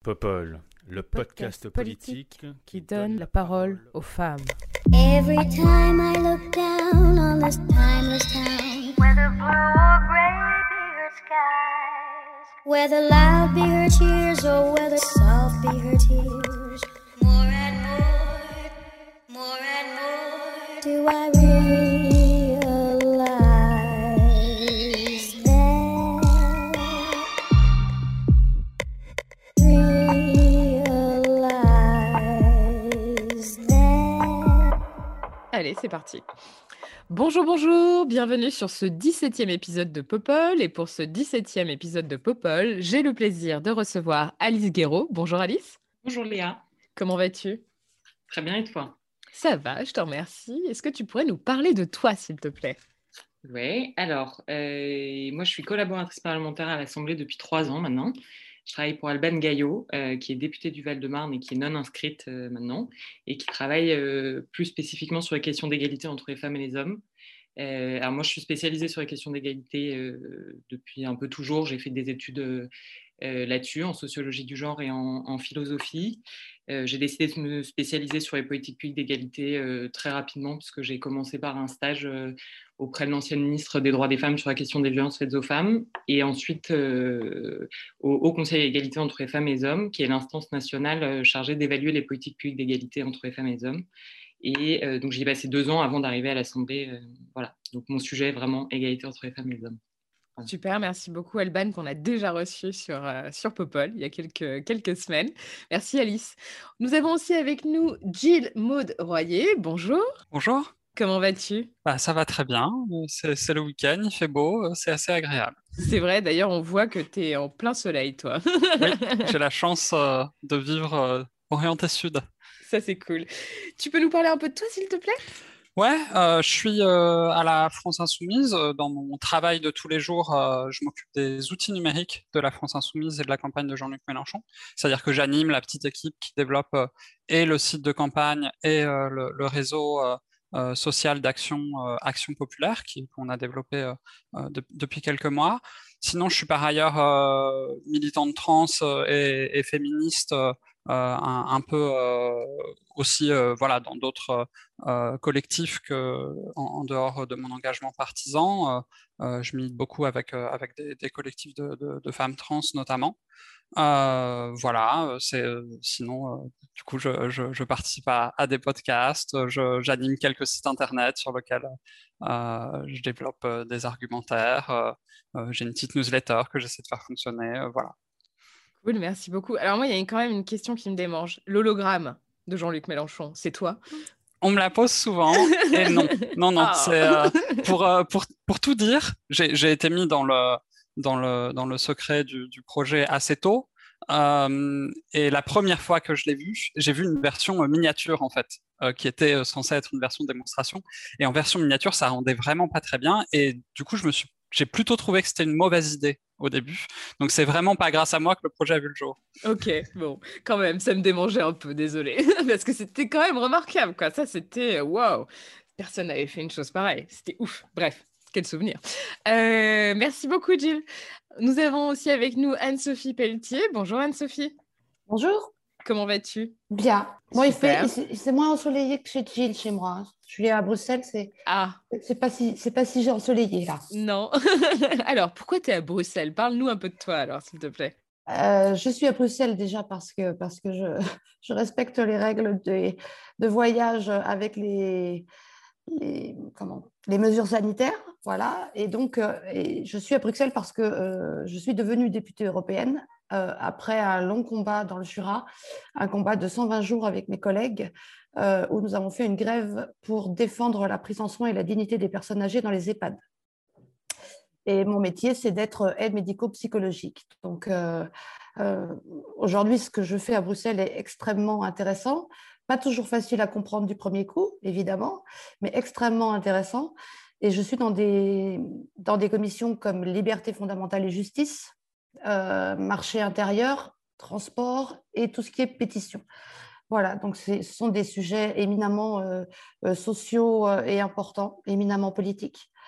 Popol, le podcast politique qui donne la parole aux femmes. Every time I look down on this timeless town, whether blue or gray be her skies, whether loud be her cheers or whether soft be her tears, more and more do I realize that. Allez, c'est parti. Bonjour, bienvenue sur ce 17e épisode de Popol. Et pour ce 17e épisode de Popol, j'ai le plaisir de recevoir Alice Guéraud. Bonjour Alice. Bonjour Léa. Comment vas-tu ? Très bien, et toi ? Ça va, je te remercie. Est-ce que tu pourrais nous parler de toi, s'il te plaît ? Oui, alors, moi je suis collaboratrice parlementaire à l'Assemblée depuis 3 ans maintenant. Je travaille pour Albane Gaillot, qui est députée du Val-de-Marne et qui est non inscrite maintenant, et qui travaille plus spécifiquement sur les questions d'égalité entre les femmes et les hommes. Alors moi je suis spécialisée sur les questions d'égalité depuis un peu toujours. J'ai fait des études là-dessus, en sociologie du genre et en philosophie. J'ai décidé de me spécialiser sur les politiques publiques d'égalité très rapidement, puisque j'ai commencé par un stage auprès de l'ancienne ministre des Droits des Femmes sur la question des violences faites aux femmes, et ensuite au Haut Conseil à l'égalité entre les femmes et les hommes, qui est l'instance nationale chargée d'évaluer les politiques publiques d'égalité entre les femmes et les hommes. Et donc j'y ai passé 2 ans avant d'arriver à l'Assemblée. Voilà. Donc mon sujet est vraiment égalité entre les femmes et les hommes. Voilà. Super, merci beaucoup Alban, qu'on a déjà reçu sur Popol il y a quelques semaines. Merci Alice. Nous avons aussi avec nous Jill Maud Royer. Bonjour. Bonjour. Comment vas-tu ? Ça va très bien, c'est le week-end, il fait beau, c'est assez agréable. C'est vrai, d'ailleurs, on voit que tu es en plein soleil, toi. Oui, j'ai la chance de vivre orienté sud. Ça, c'est cool. Tu peux nous parler un peu de toi, s'il te plaît ? Ouais, je suis à la France Insoumise. Dans mon travail de tous les jours, je m'occupe des outils numériques de la France Insoumise et de la campagne de Jean-Luc Mélenchon. C'est-à-dire que j'anime la petite équipe qui développe et le site de campagne et le réseau social d'action Action Populaire qu'on a développé depuis quelques mois. Sinon, je suis par ailleurs militante trans et féministe, un peu aussi voilà, dans d'autres collectifs en dehors de mon engagement partisan. Je milite beaucoup avec des collectifs de femmes trans notamment. Voilà, sinon, du coup, je participe à des podcasts, j'anime quelques sites internet sur lesquels je développe des argumentaires, j'ai une petite newsletter que j'essaie de faire fonctionner, voilà. Cool, merci beaucoup. Alors moi, il y a quand même une question qui me démange. L'hologramme de Jean-Luc Mélenchon, c'est toi ? On me la pose souvent, et non, Oh. c'est pour tout dire, j'ai été mis dans le secret du projet assez tôt. Et la première fois que je l'ai vu, j'ai vu une version miniature en fait, qui était censée être une version de démonstration. Et en version miniature, ça rendait vraiment pas très bien. Et du coup, j'ai plutôt trouvé que c'était une mauvaise idée au début. Donc c'est vraiment pas grâce à moi que le projet a vu le jour. Ok, bon, quand même, ça me démangeait un peu, désolée. Parce que c'était quand même remarquable, quoi. Ça, c'était waouh. Personne n'avait fait une chose pareille. C'était ouf. Bref, quel souvenir. Merci beaucoup, Jill. Nous avons aussi avec nous Anne-Sophie Pelletier. Bonjour Anne-Sophie. Bonjour. Comment vas-tu ? Bien. Moi, Super. c'est moins ensoleillé que chez Gilles, chez moi. Je suis à Bruxelles, Ah, c'est pas si ensoleillé là. non. Alors, pourquoi tu es à Bruxelles ? Parle-nous un peu de toi, alors, s'il te plaît. Je suis à Bruxelles déjà parce que je respecte les règles de voyage avec les mesures sanitaires. Voilà. Et donc, je suis à Bruxelles parce que je suis devenue députée européenne après un long combat dans le Jura, un combat de 120 jours avec mes collègues, où nous avons fait une grève pour défendre la prise en soin et la dignité des personnes âgées dans les EHPAD. Et mon métier, c'est d'être aide médico-psychologique. Donc, aujourd'hui, ce que je fais à Bruxelles est extrêmement intéressant. Pas toujours facile à comprendre du premier coup, évidemment, mais extrêmement intéressant. Et je suis dans des commissions comme liberté fondamentale et justice, marché intérieur, transport et tout ce qui est pétition. Voilà, donc ce sont des sujets éminemment sociaux et importants, éminemment politiques.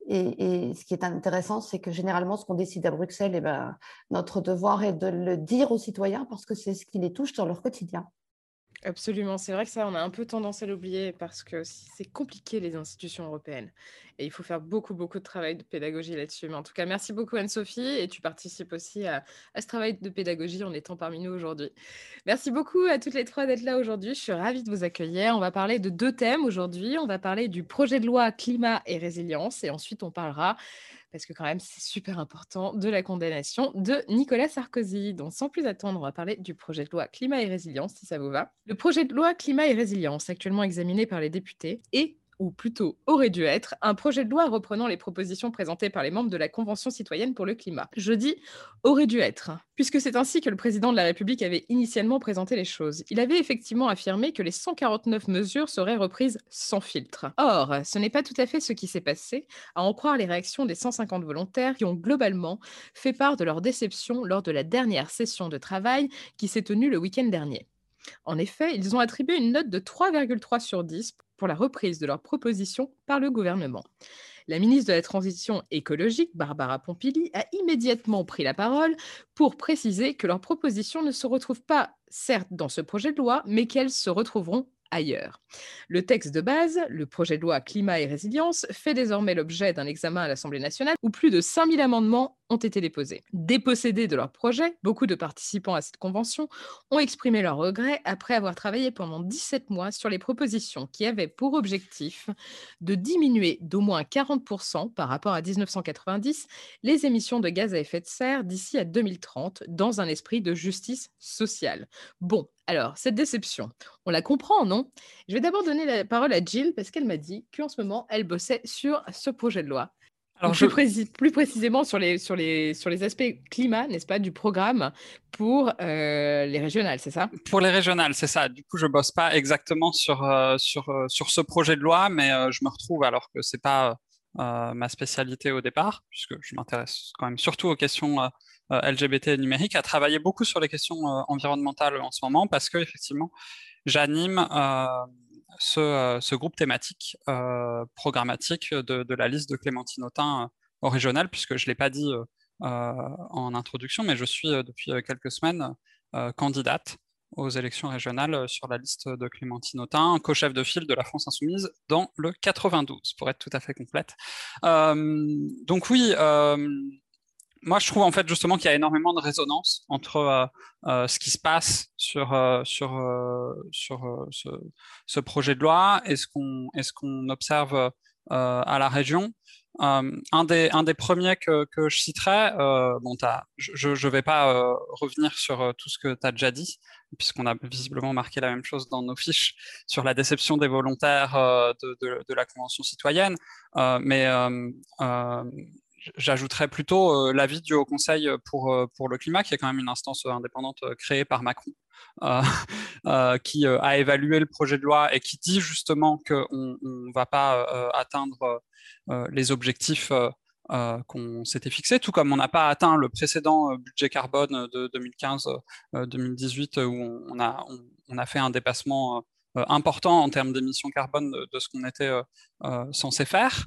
Et ce qui est intéressant, c'est que généralement, ce qu'on décide à Bruxelles, notre devoir est de le dire aux citoyens parce que c'est ce qui les touche dans leur quotidien. Absolument, c'est vrai que ça, on a un peu tendance à l'oublier parce que c'est compliqué les institutions européennes et il faut faire beaucoup, beaucoup de travail de pédagogie là-dessus. Mais en tout cas, merci beaucoup Anne-Sophie et tu participes aussi à ce travail de pédagogie en étant parmi nous aujourd'hui. Merci beaucoup à toutes les trois d'être là aujourd'hui. Je suis ravie de vous accueillir. On va parler de 2 thèmes aujourd'hui. On va parler du projet de loi climat et résilience et ensuite on parlera, parce que quand même c'est super important, de la condamnation de Nicolas Sarkozy. Donc sans plus attendre, on va parler du projet de loi climat et résilience, si ça vous va. Le projet de loi climat et résilience, actuellement examiné par les députés, ou plutôt aurait dû être, un projet de loi reprenant les propositions présentées par les membres de la Convention citoyenne pour le climat. Je dis aurait dû être, puisque c'est ainsi que le président de la République avait initialement présenté les choses. Il avait effectivement affirmé que les 149 mesures seraient reprises sans filtre. Or, ce n'est pas tout à fait ce qui s'est passé, à en croire les réactions des 150 volontaires qui ont globalement fait part de leur déception lors de la dernière session de travail qui s'est tenue le week-end dernier. En effet, ils ont attribué une note de 3,3 sur 10 pour la reprise de leurs propositions par le gouvernement. La ministre de la Transition écologique, Barbara Pompili, a immédiatement pris la parole pour préciser que leurs propositions ne se retrouvent pas, certes, dans ce projet de loi, mais qu'elles se retrouveront ailleurs. Le texte de base, le projet de loi climat et résilience, fait désormais l'objet d'un examen à l'Assemblée nationale où plus de 5000 amendements ont été déposés. Dépossédés de leur projet, beaucoup de participants à cette convention ont exprimé leurs regrets après avoir travaillé pendant 17 mois sur les propositions qui avaient pour objectif de diminuer d'au moins 40% par rapport à 1990 les émissions de gaz à effet de serre d'ici à 2030 dans un esprit de justice sociale. Bon, alors, cette déception, on la comprend, non? Je vais d'abord donner la parole à Jill parce qu'elle m'a dit qu'en ce moment, elle bossait sur ce projet de loi. Alors, plus précisément sur les aspects climat, n'est-ce pas, du programme pour les régionales, c'est ça? Pour les régionales, c'est ça. Du coup, je bosse pas exactement sur ce projet de loi, mais je me retrouve alors que c'est pas ma spécialité au départ, puisque je m'intéresse quand même surtout aux questions LGBT et numériques, à travailler beaucoup sur les questions environnementales en ce moment, parce que effectivement, j'anime ce groupe thématique programmatique de la liste de Clémentine Autain au régional, puisque je ne l'ai pas dit en introduction, mais je suis depuis quelques semaines candidate aux élections régionales sur la liste de Clémentine Autain, co-chef de file de la France Insoumise dans le 92, pour être tout à fait complète. Donc oui, moi je trouve en fait justement qu'il y a énormément de résonance entre ce qui se passe sur ce projet de loi et ce qu'on observe à la région. Un des premiers que je citerai, je ne vais pas revenir sur tout ce que tu as déjà dit, puisqu'on a visiblement marqué la même chose dans nos fiches sur la déception des volontaires de la Convention citoyenne, mais j'ajouterais plutôt l'avis du Haut Conseil pour le climat, qui est quand même une instance indépendante créée par Macron, qui a évalué le projet de loi et qui dit justement qu'on ne va pas atteindre les objectifs qu'on s'était fixés, tout comme on n'a pas atteint le précédent budget carbone de 2015-2018 où on a fait un dépassement important en termes d'émissions carbone de ce qu'on était censé faire.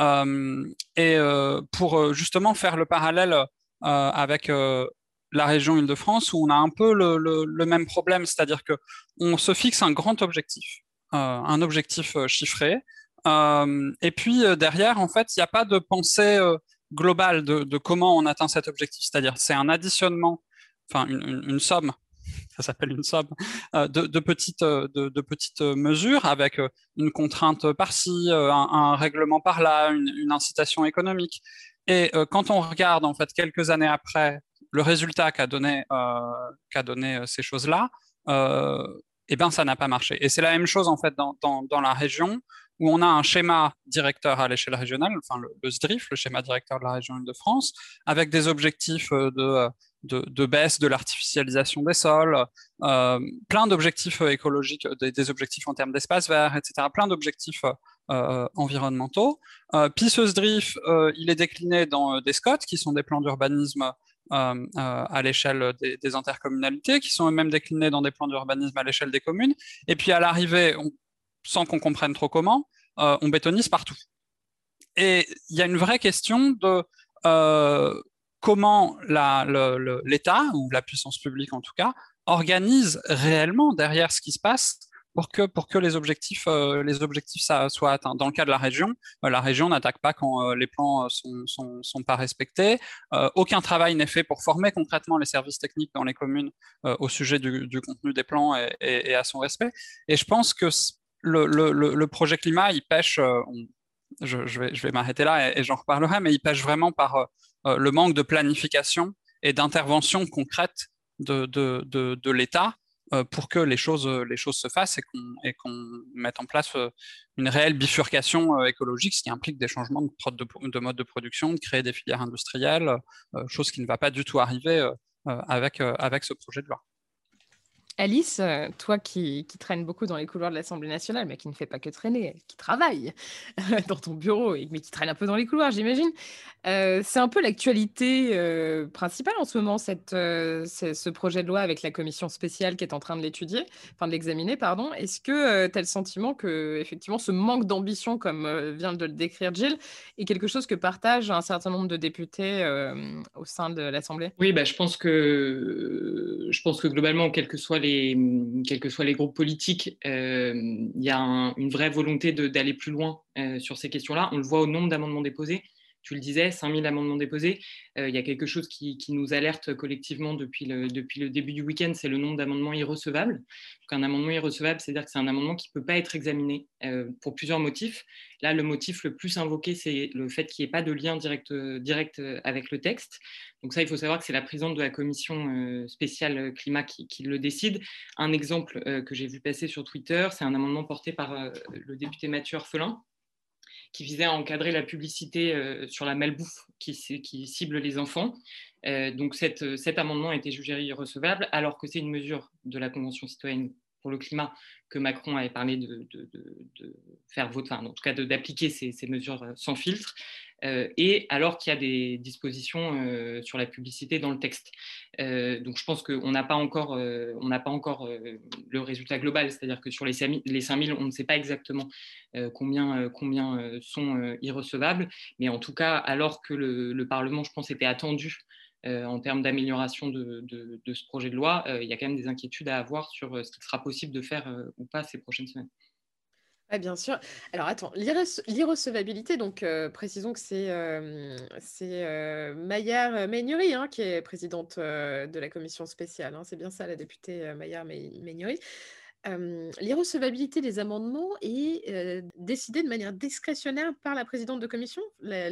Pour justement faire le parallèle avec la région Île-de-France, où on a un peu le même problème, c'est-à-dire qu'on se fixe un grand objectif, un objectif chiffré, et puis derrière, en fait, il n'y a pas de pensée globale de comment on atteint cet objectif, c'est-à-dire c'est un additionnement, enfin une somme, ça s'appelle une somme, de petites mesures avec une contrainte par-ci, un règlement par-là, une incitation économique. Et quand on regarde en fait quelques années après le résultat qu'a donné ces choses-là, eh ben ça n'a pas marché. Et c'est la même chose en fait dans la région, où on a un schéma directeur à l'échelle régionale, enfin le SDRIF, le schéma directeur de la région Île-de-France, avec des objectifs de baisse de l'artificialisation des sols, plein d'objectifs écologiques, des objectifs en termes d'espace vert, etc., plein d'objectifs environnementaux. Puis ce SDRIF, il est décliné dans des SCOT, qui sont des plans d'urbanisme à l'échelle des intercommunalités, qui sont eux-mêmes déclinés dans des plans d'urbanisme à l'échelle des communes. Et puis à l'arrivée, sans qu'on comprenne trop comment, on bétonise partout. Et il y a une vraie question de comment l'État, ou la puissance publique en tout cas, organise réellement derrière ce qui se passe pour que les objectifs ça, soient atteints. Dans le cas de la région n'attaque pas quand les plans sont pas respectés. Aucun travail n'est fait pour former concrètement les services techniques dans les communes au sujet du contenu des plans et à son respect. Et je pense que le projet climat, il pêche, je vais m'arrêter là et j'en reparlerai, mais il pêche vraiment par le manque de planification et d'intervention concrète de l'État pour que les choses se fassent et qu'on mette en place une réelle bifurcation écologique, ce qui implique des changements de mode de production, de créer des filières industrielles, chose qui ne va pas du tout arriver avec ce projet de loi. Alice, toi qui traînes beaucoup dans les couloirs de l'Assemblée nationale, mais qui ne fait pas que traîner, qui travaille dans ton bureau, mais qui traîne un peu dans les couloirs, j'imagine. C'est un peu l'actualité principale en ce moment, ce projet de loi avec la commission spéciale qui est en train de l'examiner, pardon. Est-ce que tu as le sentiment que, effectivement, ce manque d'ambition, comme vient de le décrire Jill, est quelque chose que partagent un certain nombre de députés au sein de l'Assemblée? Oui, je pense que globalement, quels que soient les groupes politiques, il y a une vraie volonté d'aller plus loin sur ces questions-là. On le voit au nombre d'amendements déposés. Tu le disais, 5000 amendements déposés. Il y a quelque chose qui nous alerte collectivement depuis le début du week-end, c'est le nombre d'amendements irrecevables. Donc, un amendement irrecevable, c'est-à-dire que c'est un amendement qui ne peut pas être examiné pour plusieurs motifs. Là, le motif le plus invoqué, c'est le fait qu'il n'y ait pas de lien direct avec le texte. Donc ça, il faut savoir que c'est la présidente de la commission spéciale climat qui le décide. Un exemple que j'ai vu passer sur Twitter, c'est un amendement porté par le député Mathieu Orphelin, qui visait à encadrer la publicité sur la malbouffe qui cible les enfants. Donc cet amendement a été jugé irrecevable, alors que c'est une mesure de la Convention citoyenne pour le climat que Macron avait parlé de faire voter, en tout cas d'appliquer ces mesures sans filtre, et alors qu'il y a des dispositions sur la publicité dans le texte. Donc je pense qu'on n'a pas encore le résultat global, c'est-à-dire que sur les 5000, on ne sait pas exactement combien sont irrecevables, mais en tout cas, alors que le Parlement, je pense, était attendu en termes d'amélioration de ce projet de loi, il y a quand même des inquiétudes à avoir sur ce qu'il sera possible de faire ou pas ces prochaines semaines. Oui, bien sûr. Alors attends, l'irrecevabilité, donc précisons que c'est Mayar Meignery qui est présidente de la commission spéciale. C'est bien ça, la députée Mayar Meignery. L'irrecevabilité des amendements est décidée de manière discrétionnaire par la présidente de commission.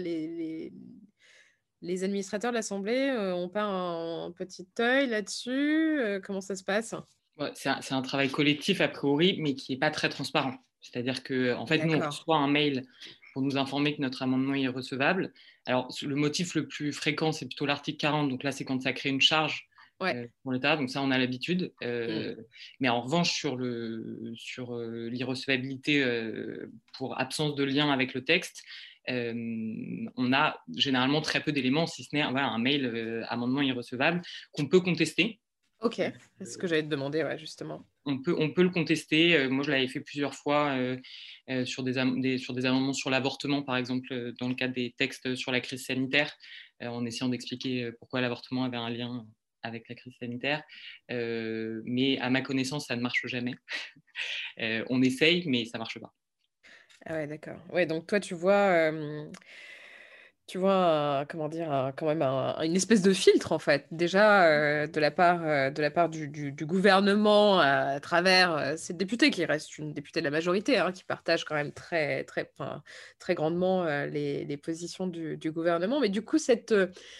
Les administrateurs de l'Assemblée n'ont pas un petit œil là-dessus. Comment ça se passe? Ouais, c'est un travail collectif a priori, mais qui n'est pas très transparent. C'est-à-dire qu'en fait, nous, on reçoit un mail pour nous informer que notre amendement est recevable. Alors, le motif le plus fréquent, c'est plutôt l'article 40. Donc là, c'est quand ça crée une charge pour l'État. Donc ça, on a l'habitude. Mais en revanche, sur l'irrecevabilité pour absence de lien avec le texte, on a généralement très peu d'éléments, si ce n'est un mail amendement irrecevable qu'on peut contester. Ok, c'est ce que j'allais te demander, justement. On peut le contester. Moi, je l'avais fait plusieurs fois sur des amendements sur l'avortement, par exemple, dans le cadre des textes sur la crise sanitaire, en essayant d'expliquer pourquoi l'avortement avait un lien avec la crise sanitaire. Mais à ma connaissance, ça ne marche jamais. On essaye, mais ça ne marche pas. Ah ouais, d'accord. Ouais, donc toi, tu vois, comment dire, quand même une espèce de filtre, en fait, déjà de la part du gouvernement à travers cette députée, qui reste une députée de la majorité, qui partage quand même très, très, très grandement les positions du gouvernement. Mais du coup, cette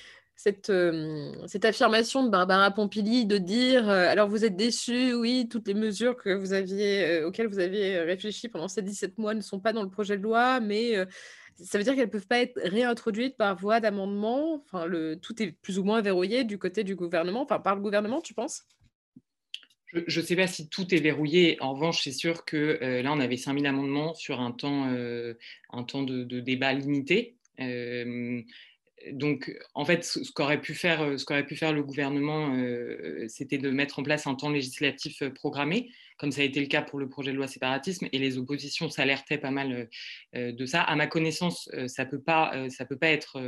affirmation de Barbara Pompili de dire alors vous êtes déçus, oui, toutes les mesures que vous aviez, auxquelles vous aviez réfléchi pendant ces 17 mois ne sont pas dans le projet de loi, mais ça veut dire qu'elles ne peuvent pas être réintroduites par voie d'amendement. Tout est plus ou moins verrouillé du côté du gouvernement, par le gouvernement, tu penses? Je ne sais pas si tout est verrouillé. En revanche, c'est sûr que là, on avait 5000 amendements sur un temps de débat limité. Donc, en fait, ce qu'aurait pu faire le gouvernement, c'était de mettre en place un temps législatif programmé, comme ça a été le cas pour le projet de loi séparatisme, et les oppositions s'alertaient pas mal de ça. À ma connaissance, ça peut pas être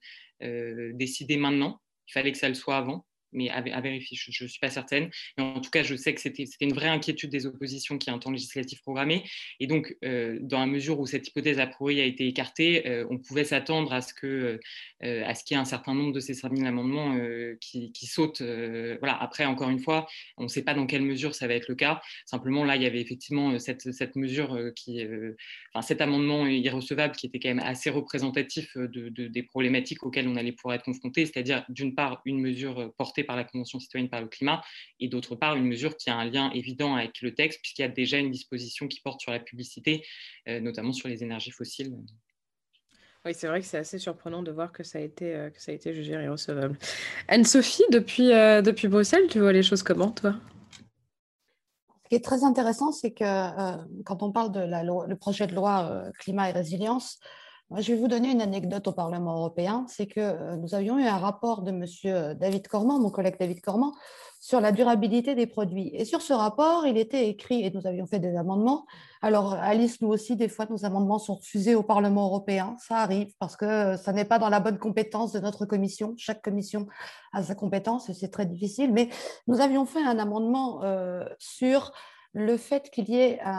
décidé maintenant. Il fallait que ça le soit avant. Mais à vérifier, je ne suis pas certaine. Mais en tout cas, je sais que c'était une vraie inquiétude des oppositions qu'il y ait un temps législatif programmé. Et donc, dans la mesure où cette hypothèse a priori a été écartée, on pouvait s'attendre à ce qu'il y ait un certain nombre de ces 5000 amendements qui sautent. Voilà. Après, encore une fois, on ne sait pas dans quelle mesure ça va être le cas. Simplement, là, il y avait effectivement cette mesure cet amendement irrecevable qui était quand même assez représentatif des problématiques auxquelles on allait pouvoir être confronté, c'est-à-dire d'une part une mesure portée par la Convention citoyenne par le climat et d'autre part une mesure qui a un lien évident avec le texte puisqu'il y a déjà une disposition qui porte sur la publicité, notamment sur les énergies fossiles. Oui, c'est vrai que c'est assez surprenant de voir que ça a été jugé irrecevable. Anne-Sophie, depuis Bruxelles, tu vois les choses comment, toi ? Ce qui est très intéressant, c'est que quand on parle de le projet de loi climat et résilience, je vais vous donner une anecdote au Parlement européen. C'est que nous avions eu un rapport de M. David Corman, mon collègue David Corman, sur la durabilité des produits. Et sur ce rapport, il était écrit, et nous avions fait des amendements. Alors, Alice, nous aussi, des fois, nos amendements sont refusés au Parlement européen. Ça arrive parce que ça n'est pas dans la bonne compétence de notre commission. Chaque commission a sa compétence et c'est très difficile. Mais nous avions fait un amendement sur le fait qu'il y ait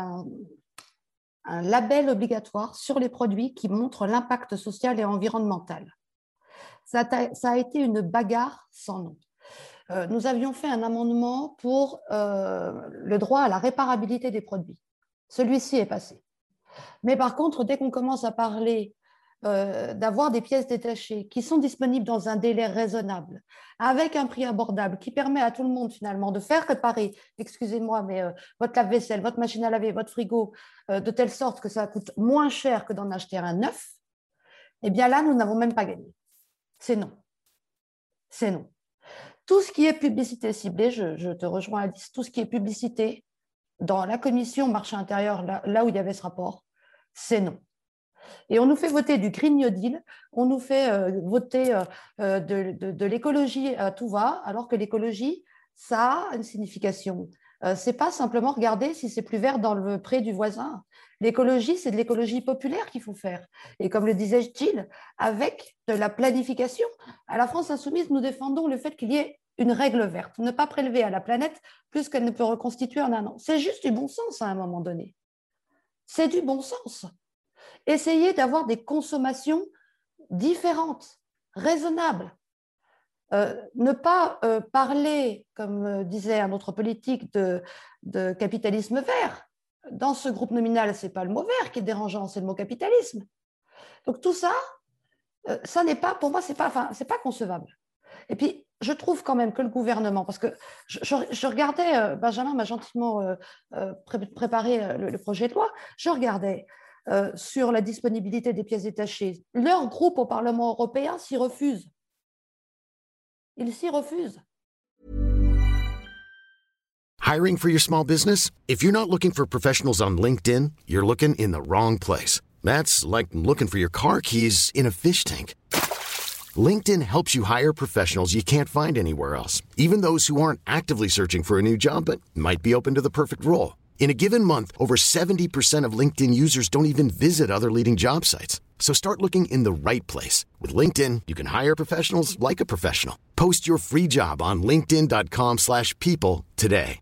un label obligatoire sur les produits qui montre l'impact social et environnemental. Ça a été une bagarre sans nom. Nous avions fait un amendement pour le droit à la réparabilité des produits. Celui-ci est passé. Mais par contre, dès qu'on commence à parler d'avoir des pièces détachées qui sont disponibles dans un délai raisonnable, avec un prix abordable, qui permet à tout le monde finalement de faire réparer, excusez-moi, mais votre lave-vaisselle, votre machine à laver, votre frigo, de telle sorte que ça coûte moins cher que d'en acheter un neuf, eh bien là, nous n'avons même pas gagné. C'est non. C'est non. Tout ce qui est publicité ciblée, je te rejoins Alice, tout ce qui est publicité dans la commission marché intérieur, là où il y avait ce rapport, c'est non. Et on nous fait voter du Green New Deal, on nous fait voter de l'écologie à tout va, alors que l'écologie, ça a une signification. Ce n'est pas simplement regarder si c'est plus vert dans le pré du voisin. L'écologie, c'est de l'écologie populaire qu'il faut faire. Et comme le disait Gilles, avec de la planification. À la France Insoumise, nous défendons le fait qu'il y ait une règle verte, ne pas prélever à la planète plus qu'elle ne peut reconstituer en un an. C'est juste du bon sens à un moment donné. C'est du bon sens. Essayer d'avoir des consommations différentes, raisonnables. Ne pas parler, comme disait un autre politique, de capitalisme vert. Dans ce groupe nominal, ce n'est pas le mot vert qui est dérangeant, c'est le mot capitalisme. Donc tout ça, ça n'est pas, pour moi, c'est pas concevable. Et puis, je trouve quand même que le gouvernement, parce que je regardais, Benjamin m'a gentiment préparé le projet de loi, je regardais sur la disponibilité des pièces détachées. Leur groupe au Parlement européen s'y refuse. Ils s'y refusent. Hiring for your small business? If you're not looking for professionals on LinkedIn, you're looking in the wrong place. That's like looking for your car keys in a fish tank. LinkedIn helps you hire professionals you can't find anywhere else, even those who aren't actively searching for a new job but might be open to the perfect role. In a given month, over 70% of LinkedIn users don't even visit other leading job sites. So start looking in the right place. With LinkedIn, you can hire professionals like a professional. Post your free job on linkedin.com/people today.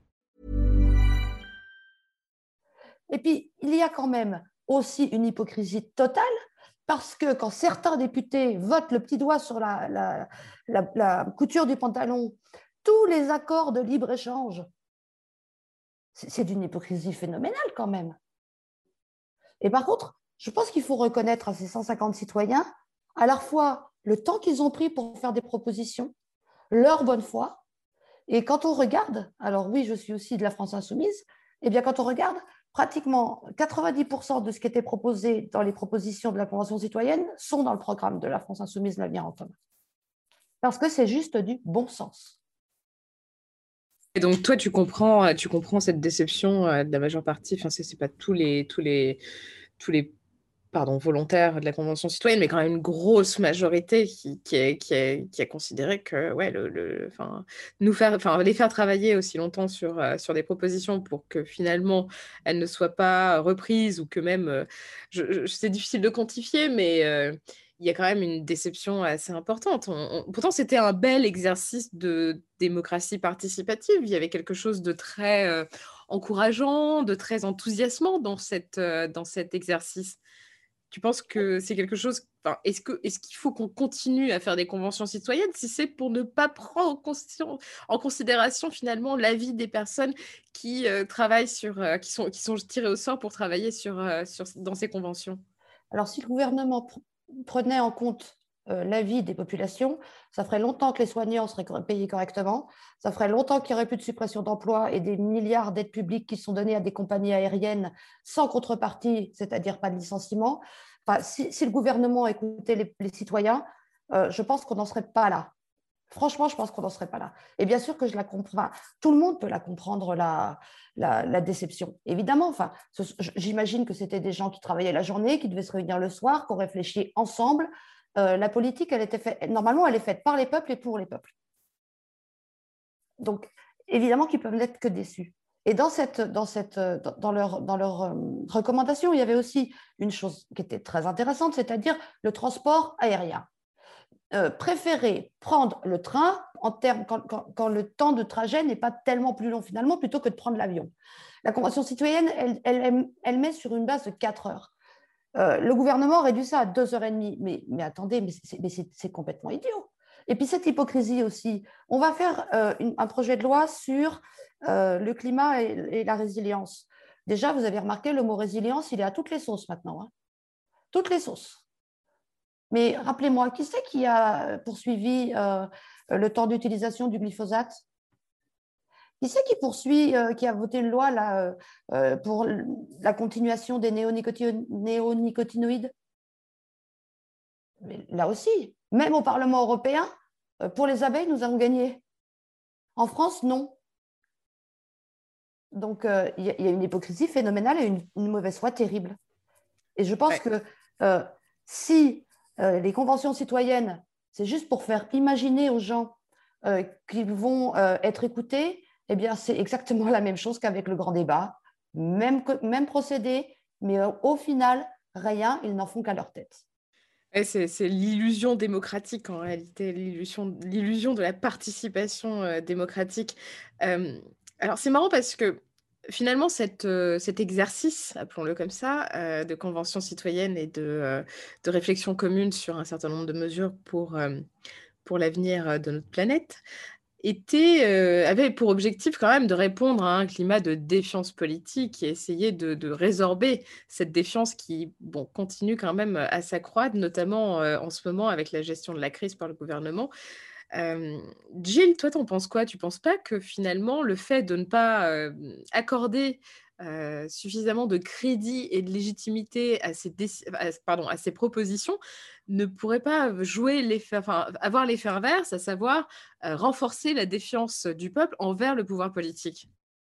Et puis, il y a quand même aussi une hypocrisie totale, parce que quand certains députés votent le petit doigt sur la couture du pantalon, tous les accords de libre-échange, c'est d'une hypocrisie phénoménale quand même. Et par contre, je pense qu'il faut reconnaître à ces 150 citoyens à la fois le temps qu'ils ont pris pour faire des propositions, leur bonne foi, et quand on regarde, alors oui, je suis aussi de la France Insoumise, et bien quand on regarde, pratiquement 90% de ce qui était proposé dans les propositions de la Convention citoyenne sont dans le programme de la France Insoumise, l'avenir en commun. Parce que c'est juste du bon sens. Et donc, toi, tu comprends cette déception de la majeure partie. Enfin, c'est pas tous les volontaires de la Convention citoyenne, mais quand même une grosse majorité qui a considéré que ouais, les faire travailler aussi longtemps sur des propositions pour que finalement elles ne soient pas reprises ou que même, c'est difficile de quantifier, mais il y a quand même une déception assez importante. Pourtant, c'était un bel exercice de démocratie participative. Il y avait quelque chose de très encourageant, de très enthousiasmant dans cet exercice. Tu penses que c'est quelque chose... est-ce qu'il faut qu'on continue à faire des conventions citoyennes si c'est pour ne pas prendre en considération finalement l'avis des personnes qui travaillent qui sont tirées au sort pour travailler dans ces conventions? Alors, si le gouvernement prenait en compte l'avis des populations, ça ferait longtemps que les soignants seraient payés correctement, ça ferait longtemps qu'il n'y aurait plus de suppression d'emplois et des milliards d'aides publiques qui sont données à des compagnies aériennes sans contrepartie, c'est-à-dire pas de licenciement. Enfin, si le gouvernement écoutait les citoyens, je pense qu'on n'en serait pas là. Franchement, je pense qu'on n'en serait pas là. Et bien sûr que je la comprends. Tout le monde peut la comprendre, la déception. Évidemment, j'imagine que c'était des gens qui travaillaient la journée, qui devaient se réunir le soir, qu'on réfléchit ensemble. La politique, normalement, elle est faite par les peuples et pour les peuples. Donc, évidemment qu'ils peuvent n'être que déçus. Et dans leur recommandation, il y avait aussi une chose qui était très intéressante, c'est-à-dire le transport aérien. Préférer prendre le train quand le temps de trajet n'est pas tellement plus long finalement, plutôt que de prendre l'avion. La Convention citoyenne, elle met sur une base de 4 heures. Le gouvernement réduit ça à 2h30. Mais attendez, c'est complètement idiot. Et puis cette hypocrisie aussi. On va faire un projet de loi sur le climat et la résilience. Déjà, vous avez remarqué, le mot résilience, il est à toutes les sauces maintenant. Hein. Toutes les sauces. Mais rappelez-moi, qui c'est qui a poursuivi le temps d'utilisation du glyphosate? Qui c'est qui a voté une loi là, pour la continuation des néonicotinoïdes? Mais là aussi, même au Parlement européen, pour les abeilles, nous avons gagné. En France, non. Donc, il y a une hypocrisie phénoménale et une mauvaise foi terrible. Et je pense que si les conventions citoyennes, c'est juste pour faire imaginer aux gens qu'ils vont être écoutés, eh bien, c'est exactement la même chose qu'avec le grand débat. Même procédé, mais au final, rien, ils n'en font qu'à leur tête. C'est l'illusion démocratique en réalité, l'illusion de la participation démocratique. Alors c'est marrant parce que finalement cet exercice, appelons-le comme ça, de convention citoyenne et de réflexion commune sur un certain nombre de mesures pour l'avenir de notre planète, avait pour objectif quand même de répondre à un climat de défiance politique et essayer de résorber cette défiance qui continue quand même à s'accroître, notamment en ce moment avec la gestion de la crise par le gouvernement. Gilles, toi, t'en penses quoi? Tu ne penses pas que finalement le fait de ne pas accorder suffisamment de crédit et de légitimité à ces propositions ne pourrait pas avoir l'effet inverse, à savoir renforcer la défiance du peuple envers le pouvoir politique?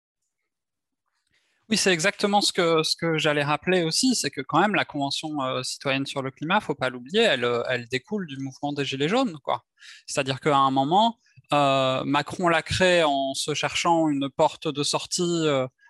Oui, c'est exactement ce que j'allais rappeler aussi, c'est que quand même la Convention citoyenne sur le climat, faut pas l'oublier, elle découle du mouvement des Gilets jaunes, quoi. C'est-à-dire qu'à un moment, Macron l'a créé en se cherchant une porte de sortie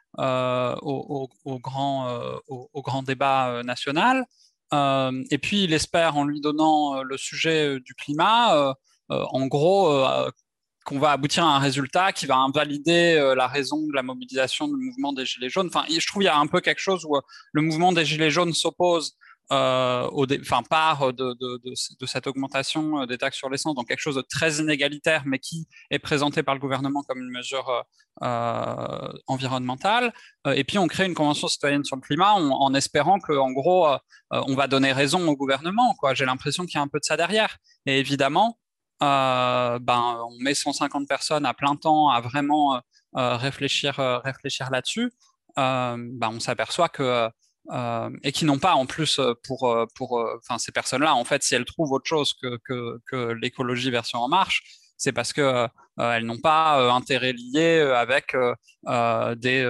au grand débat national, et puis il espère, en lui donnant le sujet du climat, en gros, qu'on va aboutir à un résultat qui va invalider la raison de la mobilisation du mouvement des Gilets jaunes. Enfin, je trouve qu'il y a un peu quelque chose où le mouvement des Gilets jaunes s'oppose part de cette augmentation des taxes sur l'essence, donc quelque chose de très inégalitaire, mais qui est présenté par le gouvernement comme une mesure environnementale. Et puis on crée une convention citoyenne sur le climat en espérant qu'en gros, on va donner raison au gouvernement, quoi. J'ai l'impression qu'il y a un peu de ça derrière. Et évidemment, on met 150 personnes à plein temps à vraiment réfléchir là-dessus. On s'aperçoit que et qui n'ont pas en plus ces personnes-là, en fait, si elles trouvent autre chose que l'écologie version En Marche, c'est parce que elles n'ont pas intérêt lié avec des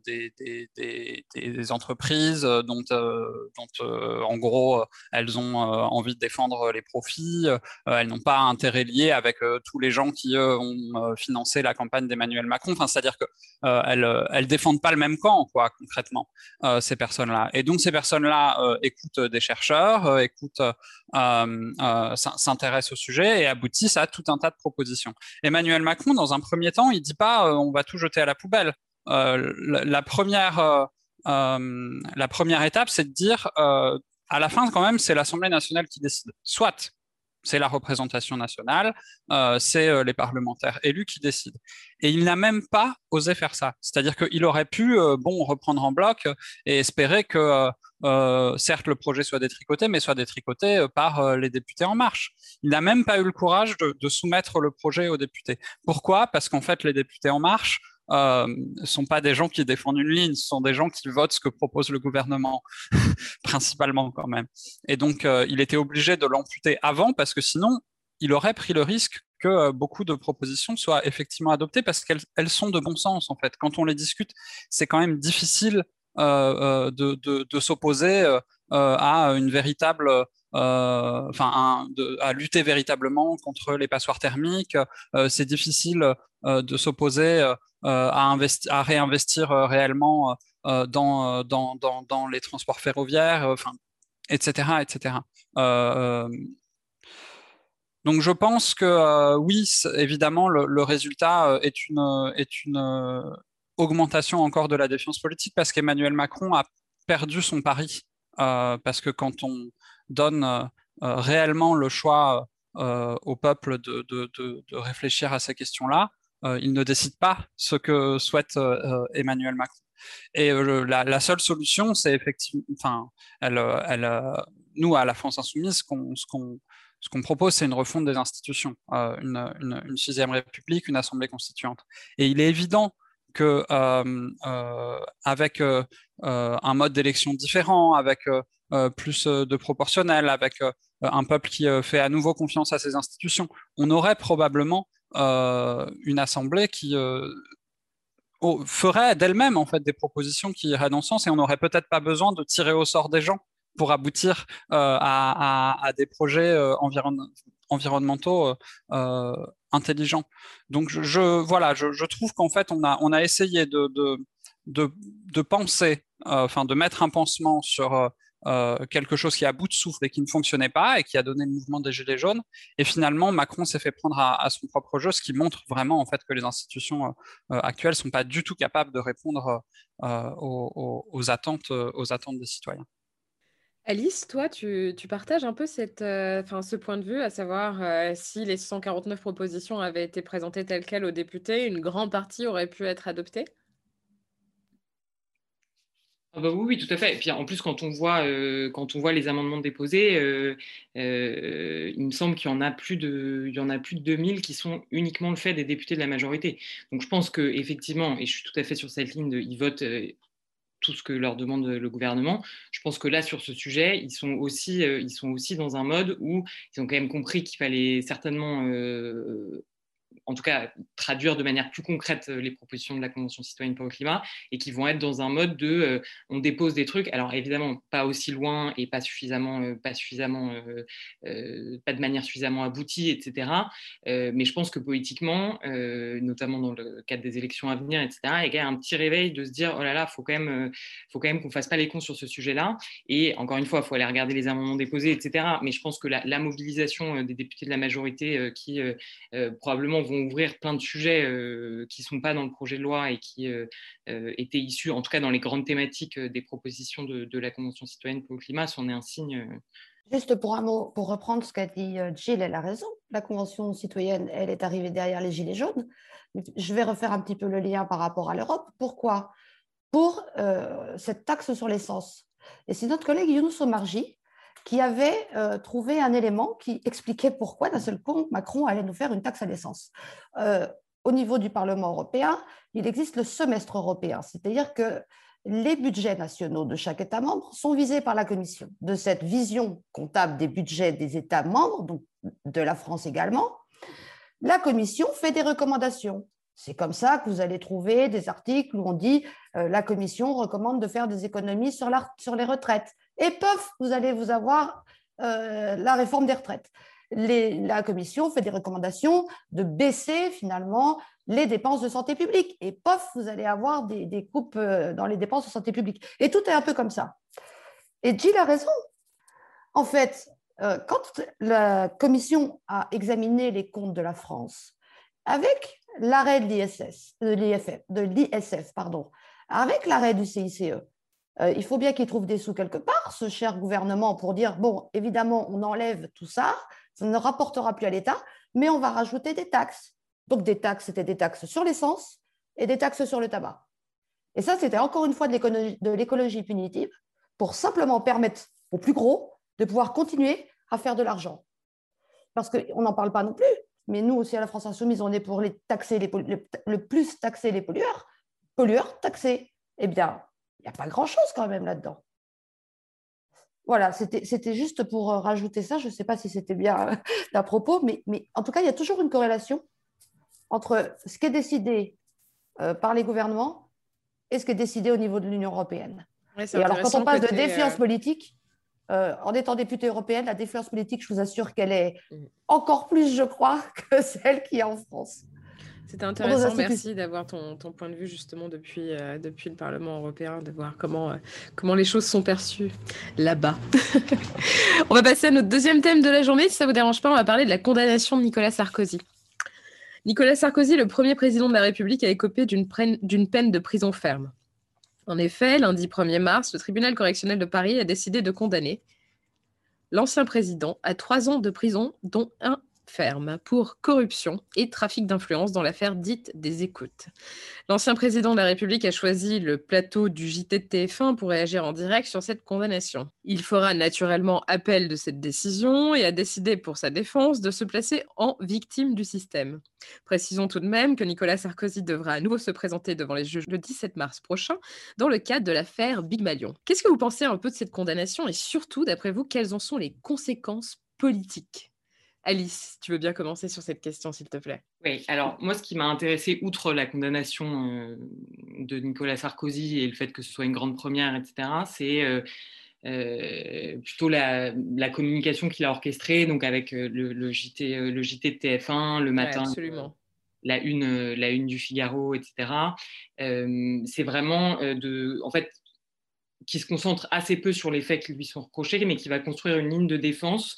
entreprises dont en gros, elles ont envie de défendre les profits. Elles n'ont pas intérêt lié avec tous les gens qui ont financé la campagne d'Emmanuel Macron. Enfin, c'est-à-dire que elles défendent pas le même camp, quoi, concrètement, ces personnes-là. Et donc, ces personnes-là écoutent des chercheurs, s'intéressent au sujet et aboutissent à tout un tas de propositions. Emmanuel Macron, dans un premier temps, il dit pas on va tout jeter à la poubelle. La première étape, c'est de dire à la fin, quand même, c'est l'Assemblée nationale qui décide. Soit c'est la représentation nationale, c'est les parlementaires élus qui décident. Et il n'a même pas osé faire ça. C'est-à-dire qu'il aurait pu reprendre en bloc et espérer que, certes, le projet soit détricoté, mais soit détricoté par les députés En Marche. Il n'a même pas eu le courage de soumettre le projet aux députés. Pourquoi ? Parce qu'en fait, les députés En Marche ne sont pas des gens qui défendent une ligne, ce sont des gens qui votent ce que propose le gouvernement, principalement quand même. Et donc, il était obligé de l'amputer avant, parce que sinon, il aurait pris le risque que beaucoup de propositions soient effectivement adoptées, parce qu'elles sont de bon sens, en fait. Quand on les discute, c'est quand même difficile de s'opposer à une véritable... à lutter véritablement contre les passoires thermiques. C'est difficile de s'opposer à réinvestir réellement dans les transports ferroviaires, etc., etc. Donc je pense que oui, évidemment, le résultat est une augmentation encore de la défiance politique, parce qu'Emmanuel Macron a perdu son pari, parce que quand on donne réellement le choix au peuple de réfléchir à ces questions-là, il ne décide pas ce que souhaite Emmanuel Macron. Et la seule solution, c'est effectivement, nous, à la France Insoumise, ce qu'on propose, c'est une refonte des institutions, une sixième république, une assemblée constituante. Et il est évident que avec un mode d'élection différent, avec plus de proportionnel, avec un peuple qui fait à nouveau confiance à ces institutions, on aurait probablement une assemblée qui ferait d'elle-même en fait des propositions qui iraient dans ce sens, et on n'aurait peut-être pas besoin de tirer au sort des gens pour aboutir à des projets environnementaux intelligents. Donc je trouve qu'en fait on a essayé de penser, de mettre un pansement sur quelque chose qui est à bout de souffle et qui ne fonctionnait pas et qui a donné le mouvement des Gilets jaunes. Et finalement, Macron s'est fait prendre à son propre jeu, ce qui montre vraiment en fait que les institutions actuelles ne sont pas du tout capables de répondre aux attentes des citoyens. Alice, toi, tu partages un peu ce point de vue, à savoir si les 149 propositions avaient été présentées telles quelles aux députés, une grande partie aurait pu être adoptée ? Ah bah oui, tout à fait. Et puis en plus, quand on voit les amendements déposés, il me semble qu'il y en a plus de 2000 qui sont uniquement le fait des députés de la majorité. Donc je pense qu'effectivement, et je suis tout à fait sur cette ligne ils votent tout ce que leur demande le gouvernement. Je pense que là, sur ce sujet, ils sont aussi dans un mode où ils ont quand même compris qu'il fallait certainement... en tout cas, traduire de manière plus concrète les propositions de la Convention citoyenne pour le climat, et qui vont être dans un mode de on dépose des trucs, alors évidemment pas aussi loin et pas de manière suffisamment aboutie, etc. Mais je pense que politiquement, notamment dans le cadre des élections à venir, etc., il y a un petit réveil de se dire oh là là, faut quand même qu'on fasse pas les cons sur ce sujet-là. Et encore une fois, il faut aller regarder les amendements déposés, etc. Mais je pense que la mobilisation des députés de la majorité qui probablement vont ouvrir plein de sujets qui ne sont pas dans le projet de loi et qui étaient issus, en tout cas dans les grandes thématiques des propositions de la Convention citoyenne pour le climat, c'en est un signe. Juste pour un mot, pour reprendre ce qu'a dit Gilles, elle a raison. La Convention citoyenne, elle est arrivée derrière les Gilets jaunes. Je vais refaire un petit peu le lien par rapport à l'Europe. Pourquoi ? Pour cette taxe sur l'essence. Et c'est notre collègue Younous Omarjee qui avait trouvé un élément qui expliquait pourquoi, d'un seul coup, Macron allait nous faire une taxe à l'essence. Au niveau du Parlement européen, il existe le semestre européen, c'est-à-dire que les budgets nationaux de chaque État membre sont visés par la Commission. De cette vision comptable des budgets des États membres, donc de la France également, la commission fait des recommandations. C'est comme ça que vous allez trouver des articles où on dit la commission recommande de faire des économies sur les retraites. Et pof, vous allez vous avoir la réforme des retraites. La commission fait des recommandations de baisser finalement les dépenses de santé publique. Et pof, vous allez avoir des coupes dans les dépenses de santé publique. Et tout est un peu comme ça. Et Gilles a raison. En fait, quand la commission a examiné les comptes de la France, avec l'arrêt de l'ISF, avec l'arrêt du CICE, il faut bien qu'il trouve des sous quelque part, ce cher gouvernement, pour dire, bon, évidemment, on enlève tout ça, ça ne rapportera plus à l'État, mais on va rajouter des taxes. Donc, des taxes, c'était des taxes sur l'essence et des taxes sur le tabac. Et ça, c'était encore une fois de l'écologie punitive pour simplement permettre aux plus gros de pouvoir continuer à faire de l'argent. Parce qu'on n'en parle pas non plus, mais nous aussi à la France Insoumise, on est pour le plus taxer les pollueurs taxés. Eh bien, il n'y a pas grand-chose quand même là-dedans. Voilà, c'était juste pour rajouter ça. Je ne sais pas si c'était bien à propos, mais en tout cas, il y a toujours une corrélation entre ce qui est décidé par les gouvernements et ce qui est décidé au niveau de l'Union européenne. Ouais, et alors, quand on passe de défiance politique, en étant députée européenne, la défiance politique, je vous assure qu'elle est encore plus, je crois, que celle qu'il y a en France. C'était intéressant, merci d'avoir ton point de vue justement depuis le Parlement européen, de voir comment les choses sont perçues là-bas. On va passer à notre deuxième thème de la journée. Si ça ne vous dérange pas, on va parler de la condamnation de Nicolas Sarkozy. Nicolas Sarkozy, le premier président de la République, a écopé d'une peine de prison ferme. En effet, lundi 1er mars, le tribunal correctionnel de Paris a décidé de condamner l'ancien président à 3 ans de prison, dont 1 ferme, pour corruption et trafic d'influence dans l'affaire dite des écoutes. L'ancien président de la République a choisi le plateau du JT de TF1 pour réagir en direct sur cette condamnation. Il fera naturellement appel de cette décision et a décidé pour sa défense de se placer en victime du système. Précisons tout de même que Nicolas Sarkozy devra à nouveau se présenter devant les juges le 17 mars prochain dans le cadre de l'affaire Big Malion. Qu'est-ce que vous pensez un peu de cette condamnation et surtout, d'après vous, quelles en sont les conséquences politiques ? Alice, tu veux bien commencer sur cette question, s'il te plaît? Oui, alors moi, ce qui m'a intéressé, outre la condamnation de Nicolas Sarkozy et le fait que ce soit une grande première, etc., c'est plutôt la communication qu'il a orchestrée, donc avec le JT de TF1, le matin, ouais, absolument. La une du Figaro, etc. C'est vraiment en fait, qui se concentre assez peu sur les faits qui lui sont reprochés, mais qui va construire une ligne de défense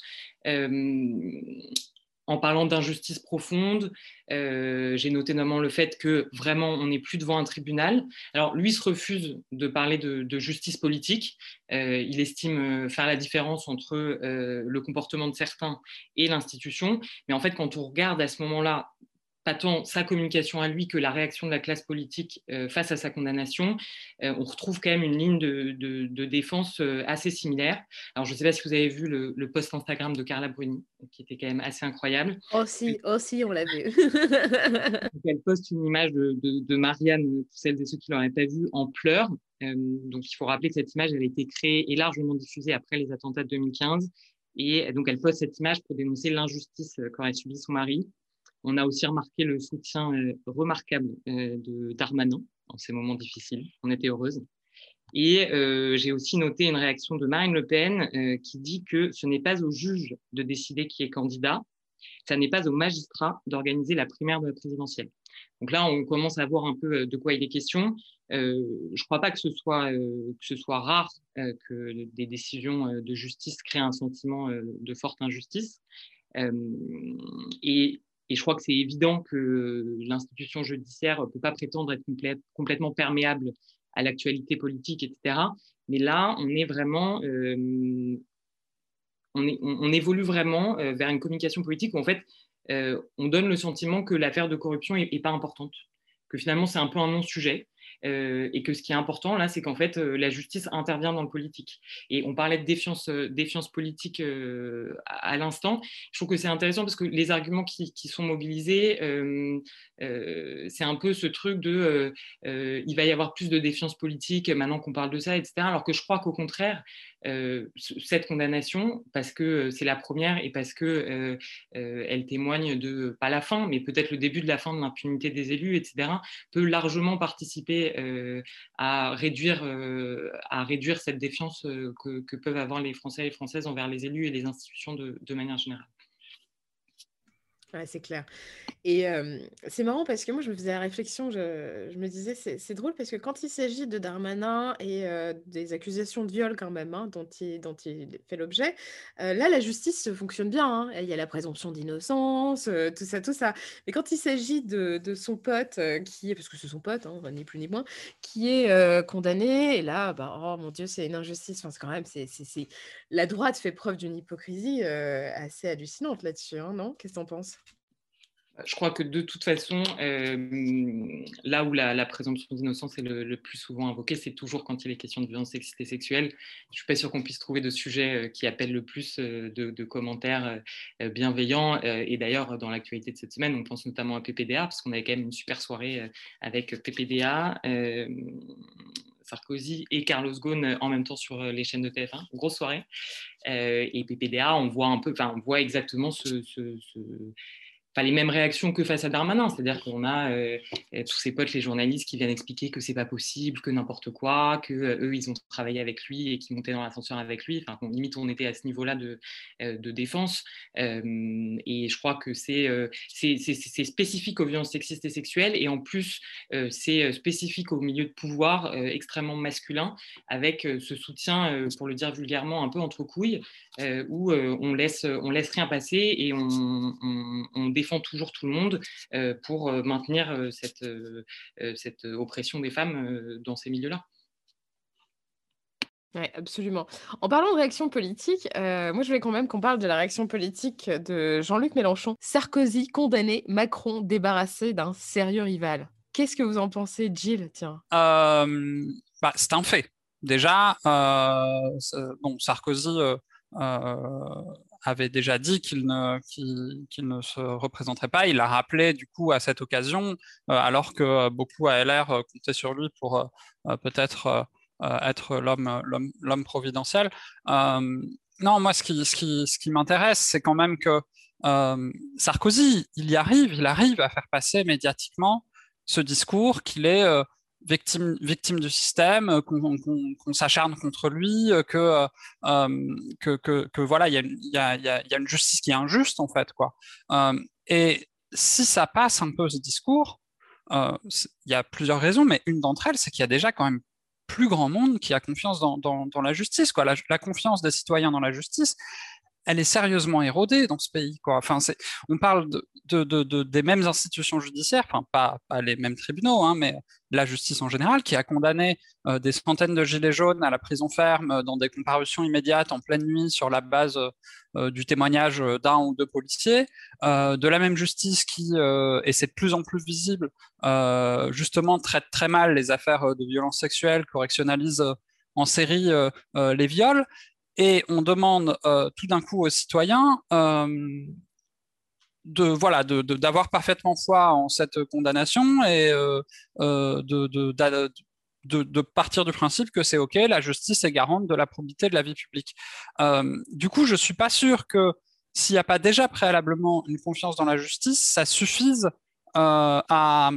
en parlant d'injustice profonde. J'ai noté notamment le fait que vraiment on n'est plus devant un tribunal. Alors lui se refuse de parler de justice politique. Il estime faire la différence entre le comportement de certains et l'institution. Mais en fait, quand on regarde à ce moment-là, pas tant sa communication à lui que la réaction de la classe politique face à sa condamnation, on retrouve quand même une ligne de défense assez similaire. Alors, je ne sais pas si vous avez vu le post Instagram de Carla Bruni, qui était quand même assez incroyable. Aussi, on l'a vu. Elle poste une image de Marianne, pour celles et ceux qui ne l'auraient pas vue, en pleurs. Donc, il faut rappeler que cette image, elle a été créée et largement diffusée après les attentats de 2015. Et donc, elle poste cette image pour dénoncer l'injustice qu'aurait subi son mari. On a aussi remarqué le soutien remarquable de Darmanin dans ces moments difficiles. On était heureuses. Et j'ai aussi noté une réaction de Marine Le Pen qui dit que ce n'est pas au juge de décider qui est candidat, ça n'est pas au magistrat d'organiser la primaire de la présidentielle. Donc là, on commence à voir un peu de quoi il est question. Je ne crois pas que ce soit rare que des décisions de justice créent un sentiment de forte injustice. Et je crois que c'est évident que l'institution judiciaire ne peut pas prétendre être complètement perméable à l'actualité politique, etc. Mais là, on est vraiment, on évolue vraiment vers une communication politique où en fait, on donne le sentiment que l'affaire de corruption n'est pas importante, que finalement c'est un peu un non-sujet. et que ce qui est important là, c'est qu'en fait, la justice intervient dans le politique. Et on parlait de défiance politique à l'instant. Je trouve que c'est intéressant parce que les arguments qui sont mobilisés, c'est un peu ce truc de il va y avoir plus de défiance politique maintenant qu'on parle de ça, etc. Alors que je crois qu'au contraire, cette condamnation, parce que c'est la première et parce que elle témoigne de, pas la fin, mais peut-être le début de la fin de l'impunité des élus, etc., peut largement participer à réduire cette défiance que peuvent avoir les Français et les Françaises envers les élus et les institutions de manière générale. Ouais, c'est clair. Et c'est marrant parce que moi, je me faisais la réflexion, je me disais, c'est drôle parce que quand il s'agit de Darmanin et des accusations de viol quand même, hein, dont il fait l'objet, là, la justice fonctionne bien, hein. Il y a la présomption d'innocence, tout ça, tout ça. Mais quand il s'agit de son pote, parce que c'est son pote, hein, ni plus ni moins, qui est condamné, et là, bah, oh mon Dieu, c'est une injustice. Enfin, c'est quand même, la droite fait preuve d'une hypocrisie assez hallucinante là-dessus, hein, non? Qu'est-ce que t'en penses? Je crois que de toute façon, là où la présomption d'innocence est le plus souvent invoquée, c'est toujours quand il est question de violence sexiste et sexuelle. Je ne suis pas sûre qu'on puisse trouver de sujet qui appelle le plus de commentaires bienveillants. Et d'ailleurs, dans l'actualité de cette semaine, on pense notamment à PPDA, parce qu'on avait quand même une super soirée avec PPDA, Sarkozy et Carlos Ghosn en même temps sur les chaînes de TF1. Grosse soirée. Et PPDA, on voit exactement les mêmes réactions que face à Darmanin, c'est-à-dire qu'on a tous ses potes, les journalistes, qui viennent expliquer que c'est pas possible, que n'importe quoi, que eux ils ont travaillé avec lui et qu'ils montaient dans l'ascenseur avec lui. Enfin, limite on était à ce niveau-là de défense. Et je crois que c'est spécifique aux violences sexistes et sexuelles, et en plus c'est spécifique au milieu de pouvoir extrêmement masculin, avec ce soutien, pour le dire vulgairement, un peu entre couilles, où on laisse rien passer et on défend toujours tout le monde pour maintenir cette oppression des femmes dans ces milieux-là. Oui, absolument. En parlant de réaction politique, moi je voulais quand même qu'on parle de la réaction politique de Jean-Luc Mélenchon. Sarkozy condamné, Macron débarrassé d'un sérieux rival. Qu'est-ce que vous en pensez, Jill? Tiens. C'est un fait. Déjà, Sarkozy avait déjà dit qu'il ne se représenterait pas. Il l'a rappelé du coup à cette occasion, alors que beaucoup à LR comptaient sur lui pour peut-être être l'homme providentiel. Non, moi, ce qui m'intéresse, c'est quand même que Sarkozy, il arrive à faire passer médiatiquement ce discours qu'il est victime du système, qu'on s'acharne contre lui, que voilà, il y a une justice qui est injuste en fait, quoi. Et si ça passe un peu ce discours, il y a plusieurs raisons, mais une d'entre elles, c'est qu'il y a déjà quand même plus grand monde qui a confiance dans la justice, quoi. La confiance des citoyens dans la justice, elle est sérieusement érodée dans ce pays, quoi. Enfin, on parle des mêmes institutions judiciaires, enfin pas les mêmes tribunaux, hein, mais la justice en général, qui a condamné des centaines de gilets jaunes à la prison ferme dans des comparutions immédiates en pleine nuit sur la base du témoignage d'un ou deux policiers, de la même justice qui, et c'est de plus en plus visible, justement traite très mal les affaires de violences sexuelles, correctionnalise en série les viols. Et on demande tout d'un coup aux citoyens d'avoir parfaitement foi en cette condamnation et de partir du principe que c'est OK, la justice est garante de la probité de la vie publique. Du coup, je ne suis pas sûr que s'il n'y a pas déjà préalablement une confiance dans la justice, ça suffise à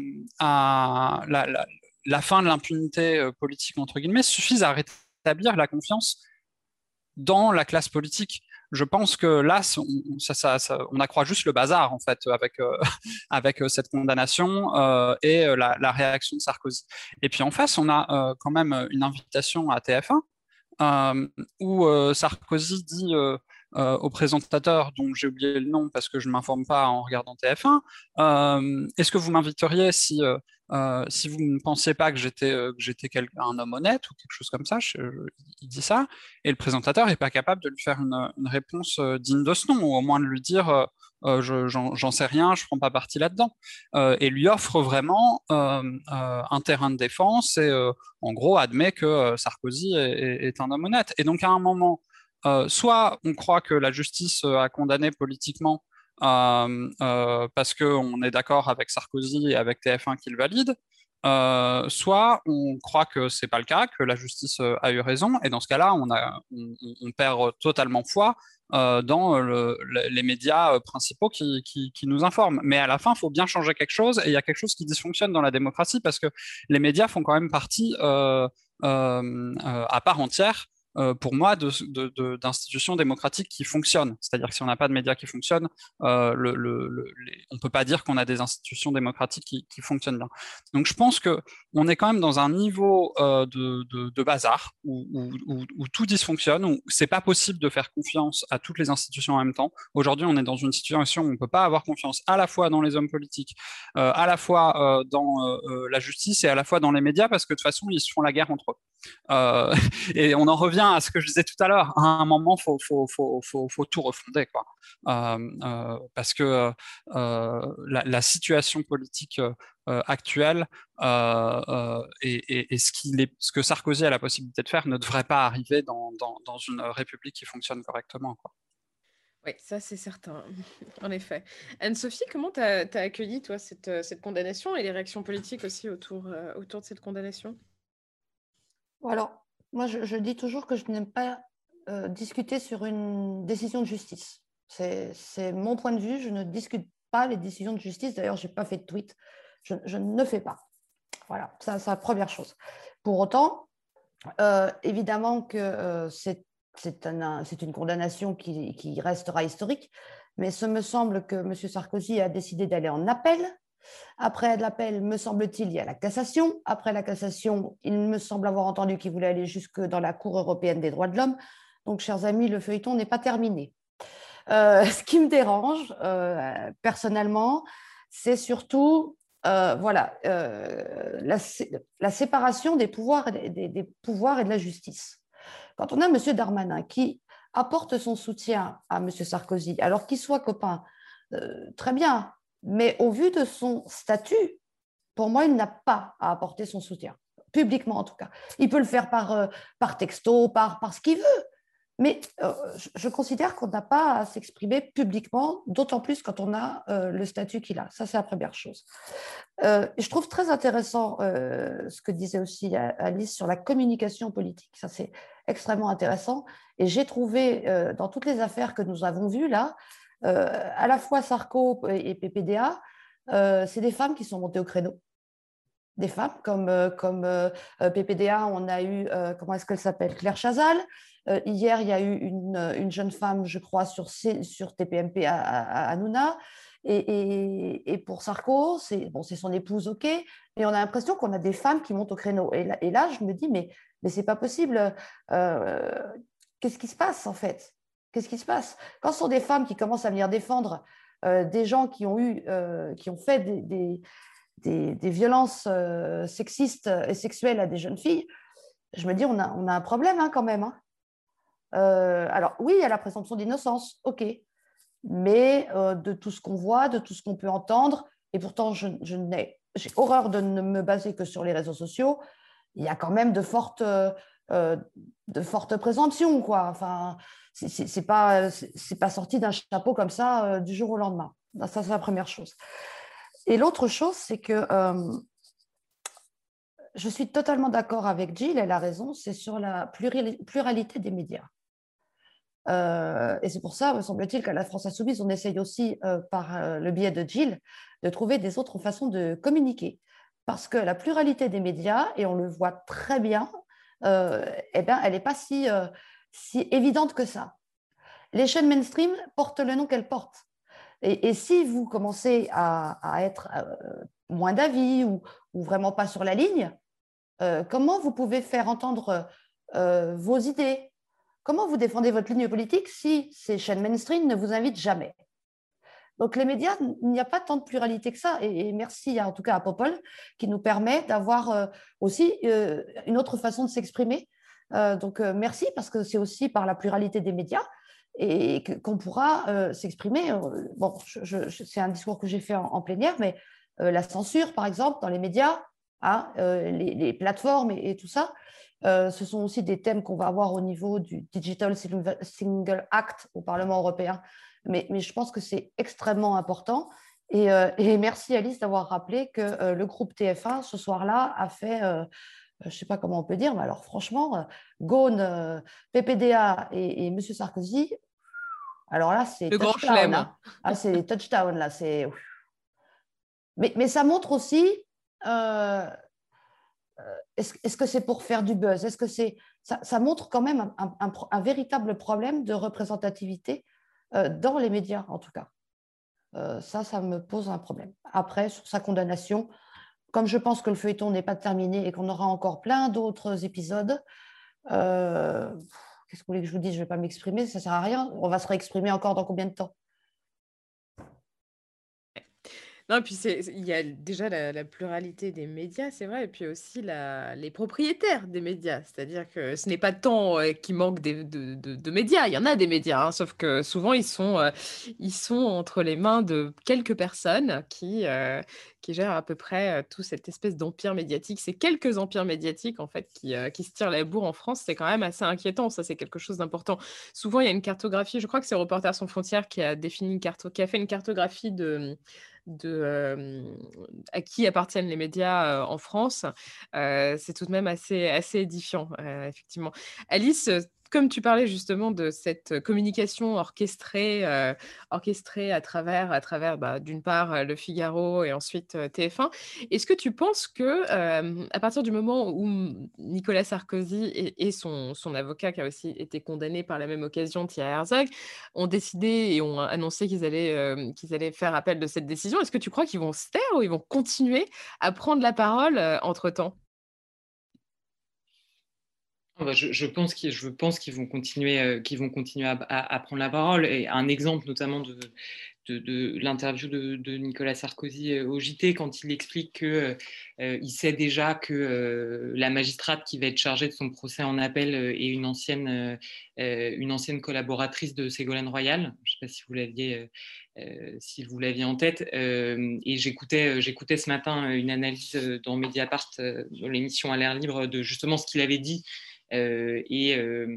la fin de l'impunité politique, entre guillemets, suffise à rétablir la confiance dans la classe politique. Je pense que là, on accroît juste le bazar, en fait, avec cette condamnation et la réaction de Sarkozy. Et puis en face, on a quand même une invitation à TF1 où Sarkozy dit au présentateur, dont j'ai oublié le nom parce que je ne m'informe pas en regardant TF1, est-ce que vous m'inviteriez si vous ne pensiez pas que j'étais un homme honnête ou quelque chose comme ça, il dit ça, et le présentateur n'est pas capable de lui faire une réponse digne de ce nom, ou au moins de lui dire j'en sais rien, je ne prends pas parti là-dedans. Et lui offre vraiment un terrain de défense et en gros admet que Sarkozy est un homme honnête. Et donc à un moment, soit on croit que la justice a condamné politiquement parce qu'on est d'accord avec Sarkozy et avec TF1 qui le valide, soit on croit que c'est pas le cas, que la justice a eu raison, et dans ce cas-là, on perd totalement foi dans les médias principaux qui nous informent. Mais à la fin, il faut bien changer quelque chose, et il y a quelque chose qui dysfonctionne dans la démocratie, parce que les médias font quand même partie à part entière pour moi, d'institutions démocratiques qui fonctionnent. C'est-à-dire que si on n'a pas de médias qui fonctionnent, on ne peut pas dire qu'on a des institutions démocratiques qui fonctionnent bien. Donc je pense qu'on est quand même dans un niveau de bazar où tout dysfonctionne, où c'est pas possible de faire confiance à toutes les institutions en même temps. Aujourd'hui, on est dans une situation où on ne peut pas avoir confiance à la fois dans les hommes politiques, à la fois dans la justice et à la fois dans les médias, parce que de toute façon, ils se font la guerre entre eux. Et on en revient à ce que je disais tout à l'heure. À un moment, faut tout refonder, quoi. Parce que la situation politique actuelle et ce que Sarkozy a la possibilité de faire ne devrait pas arriver dans une république qui fonctionne correctement, quoi. Oui, ça c'est certain, en effet. Anne-Sophie, comment tu as accueilli, toi, cette condamnation et les réactions politiques aussi autour de cette condamnation? Alors, moi, je dis toujours que je n'aime pas discuter sur une décision de justice. C'est mon point de vue, je ne discute pas les décisions de justice. D'ailleurs, je n'ai pas fait de tweet. Je ne fais pas. Voilà, ça, c'est la première chose. Pour autant, évidemment que c'est une condamnation qui restera historique, mais ce me semble que M. Sarkozy a décidé d'aller en appel. Après l'appel, me semble-t-il, il y a la cassation. Après la cassation, il me semble avoir entendu qu'il voulait aller jusque dans la Cour européenne des droits de l'homme. Donc, chers amis, le feuilleton n'est pas terminé. Ce qui me dérange, personnellement, c'est surtout la séparation des pouvoirs des pouvoirs et de la justice. Quand on a M. Darmanin qui apporte son soutien à M. Sarkozy, alors qu'il soit copain, très bien, mais au vu de son statut, pour moi, il n'a pas à apporter son soutien, publiquement en tout cas. Il peut le faire par texto, par ce qu'il veut, mais je considère qu'on n'a pas à s'exprimer publiquement, d'autant plus quand on a le statut qu'il a. Ça, c'est la première chose. Je trouve très intéressant ce que disait aussi Alice sur la communication politique. Ça, c'est extrêmement intéressant. Et j'ai trouvé, dans toutes les affaires que nous avons vues là, à la fois Sarko et PPDA, c'est des femmes qui sont montées au créneau. Des femmes comme PPDA, on a eu, comment est-ce qu'elle s'appelle, Claire Chazal. Hier, il y a eu une jeune femme, je crois, sur TPMP à Hanouna. Et pour Sarko, c'est son épouse, ok, mais on a l'impression qu'on a des femmes qui montent au créneau. Et là je me dis, mais c'est pas possible. Qu'est-ce qui se passe, en fait? Qu'est-ce qui se passe? Quand ce sont des femmes qui commencent à venir défendre des gens qui ont fait des violences sexistes et sexuelles à des jeunes filles, je me dis, on a un problème quand même. Alors oui, il y a la présomption d'innocence, ok, mais de tout ce qu'on voit, de tout ce qu'on peut entendre, et pourtant j'ai horreur de ne me baser que sur les réseaux sociaux, il y a quand même de fortes présomptions, quoi. Enfin, c'est pas sorti d'un chapeau comme ça du jour au lendemain. Ça, c'est la première chose. Et l'autre chose, c'est que je suis totalement d'accord avec Gilles, elle a raison, c'est sur la pluralité des médias. Et c'est pour ça, me semble-t-il, qu'à la France Insoumise, on essaye aussi, par le biais de Gilles, de trouver des autres façons de communiquer. Parce que la pluralité des médias, et on le voit très bien, elle n'est pas si évidente que ça. Les chaînes mainstream portent le nom qu'elles portent. Et si vous commencez à être moins d'avis ou vraiment pas sur la ligne, comment vous pouvez faire entendre vos idées? Comment vous défendez votre ligne politique si ces chaînes mainstream ne vous invitent jamais? Donc les médias, il n'y a pas tant de pluralité que ça. Et merci en tout cas à Popol qui nous permet d'avoir aussi une autre façon de s'exprimer. Donc merci parce que c'est aussi par la pluralité des médias. et qu'on pourra s'exprimer. Bon, c'est un discours que j'ai fait en plénière, mais la censure, par exemple, dans les médias, hein, les plateformes et tout ça, ce sont aussi des thèmes qu'on va avoir au niveau du Digital Single Act au Parlement européen. Mais je pense que c'est extrêmement important. Et merci Alice d'avoir rappelé que le groupe TF1, ce soir-là, a fait, je ne sais pas comment on peut dire, mais alors franchement, Ghosn, PPDA et M. Sarkozy, alors là, c'est Le grand touchdown. chelem. Hein. Ah, c'est touchdown, là. Mais ça montre aussi, est-ce que c'est pour faire du buzz? Est-ce que ça montre quand même un véritable problème de représentativité dans les médias, en tout cas. Ça me pose un problème. Après, sur sa condamnation, comme je pense que le feuilleton n'est pas terminé et qu'on aura encore plein d'autres épisodes, qu'est-ce que vous voulez que je vous dise? Je ne vais pas m'exprimer, ça ne sert à rien. On va se réexprimer encore dans combien de temps? Non, puis il y a déjà la pluralité des médias, c'est vrai, et puis aussi les propriétaires des médias. C'est-à-dire que ce n'est pas tant qu'il manque de médias, il y en a des médias, hein, sauf que souvent ils sont entre les mains de quelques personnes qui gèrent à peu près tout cette espèce d'empire médiatique. Ces quelques empires médiatiques, en fait, qui se tirent la bourre en France, c'est quand même assez inquiétant. Ça, c'est quelque chose d'important. Souvent, il y a une cartographie, je crois que c'est Reporters sans frontières qui a fait une cartographie à qui appartiennent les médias en France. C'est tout de même assez édifiant, effectivement. Alice, comme tu parlais justement de cette communication orchestrée à travers d'une part Le Figaro et ensuite TF1, est-ce que tu penses que à partir du moment où Nicolas Sarkozy et son avocat, qui a aussi été condamné par la même occasion, Thierry Herzog, ont décidé et ont annoncé qu'ils allaient faire appel de cette décision, est-ce que tu crois qu'ils vont se taire ou ils vont continuer à prendre la parole entre-temps? Je pense qu'ils vont continuer, à prendre la parole. Et un exemple notamment de l'interview de Nicolas Sarkozy au JT, quand il explique qu'il sait déjà que la magistrate qui va être chargée de son procès en appel est une ancienne collaboratrice de Ségolène Royal. Je ne sais pas si vous l'aviez en tête. Et j'écoutais ce matin une analyse dans Mediapart, dans l'émission À l'air libre, de justement ce qu'il avait dit. Et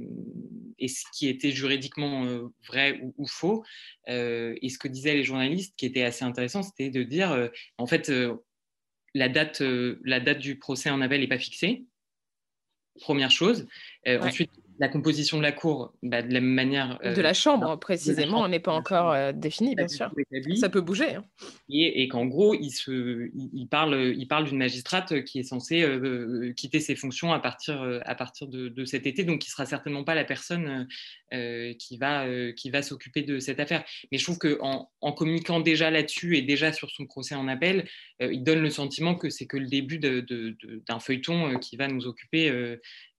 ce qui était juridiquement vrai ou faux. Et ce que disaient les journalistes, qui était assez intéressant, c'était de dire, en fait, la date du procès en appel n'est pas fixée, première chose. Ouais. Ensuite, la composition de la Cour, de la même manière... de la Chambre, précisément, n'est pas encore définie, bien sûr. Ça peut bouger. Hein. Et qu'en gros, il parle d'une magistrate qui est censée quitter ses fonctions à partir de cet été, donc qui ne sera certainement pas la personne qui va s'occuper de cette affaire. Mais je trouve qu'en communiquant déjà là-dessus et déjà sur son procès en appel, il donne le sentiment que c'est que le début d'un feuilleton qui va nous occuper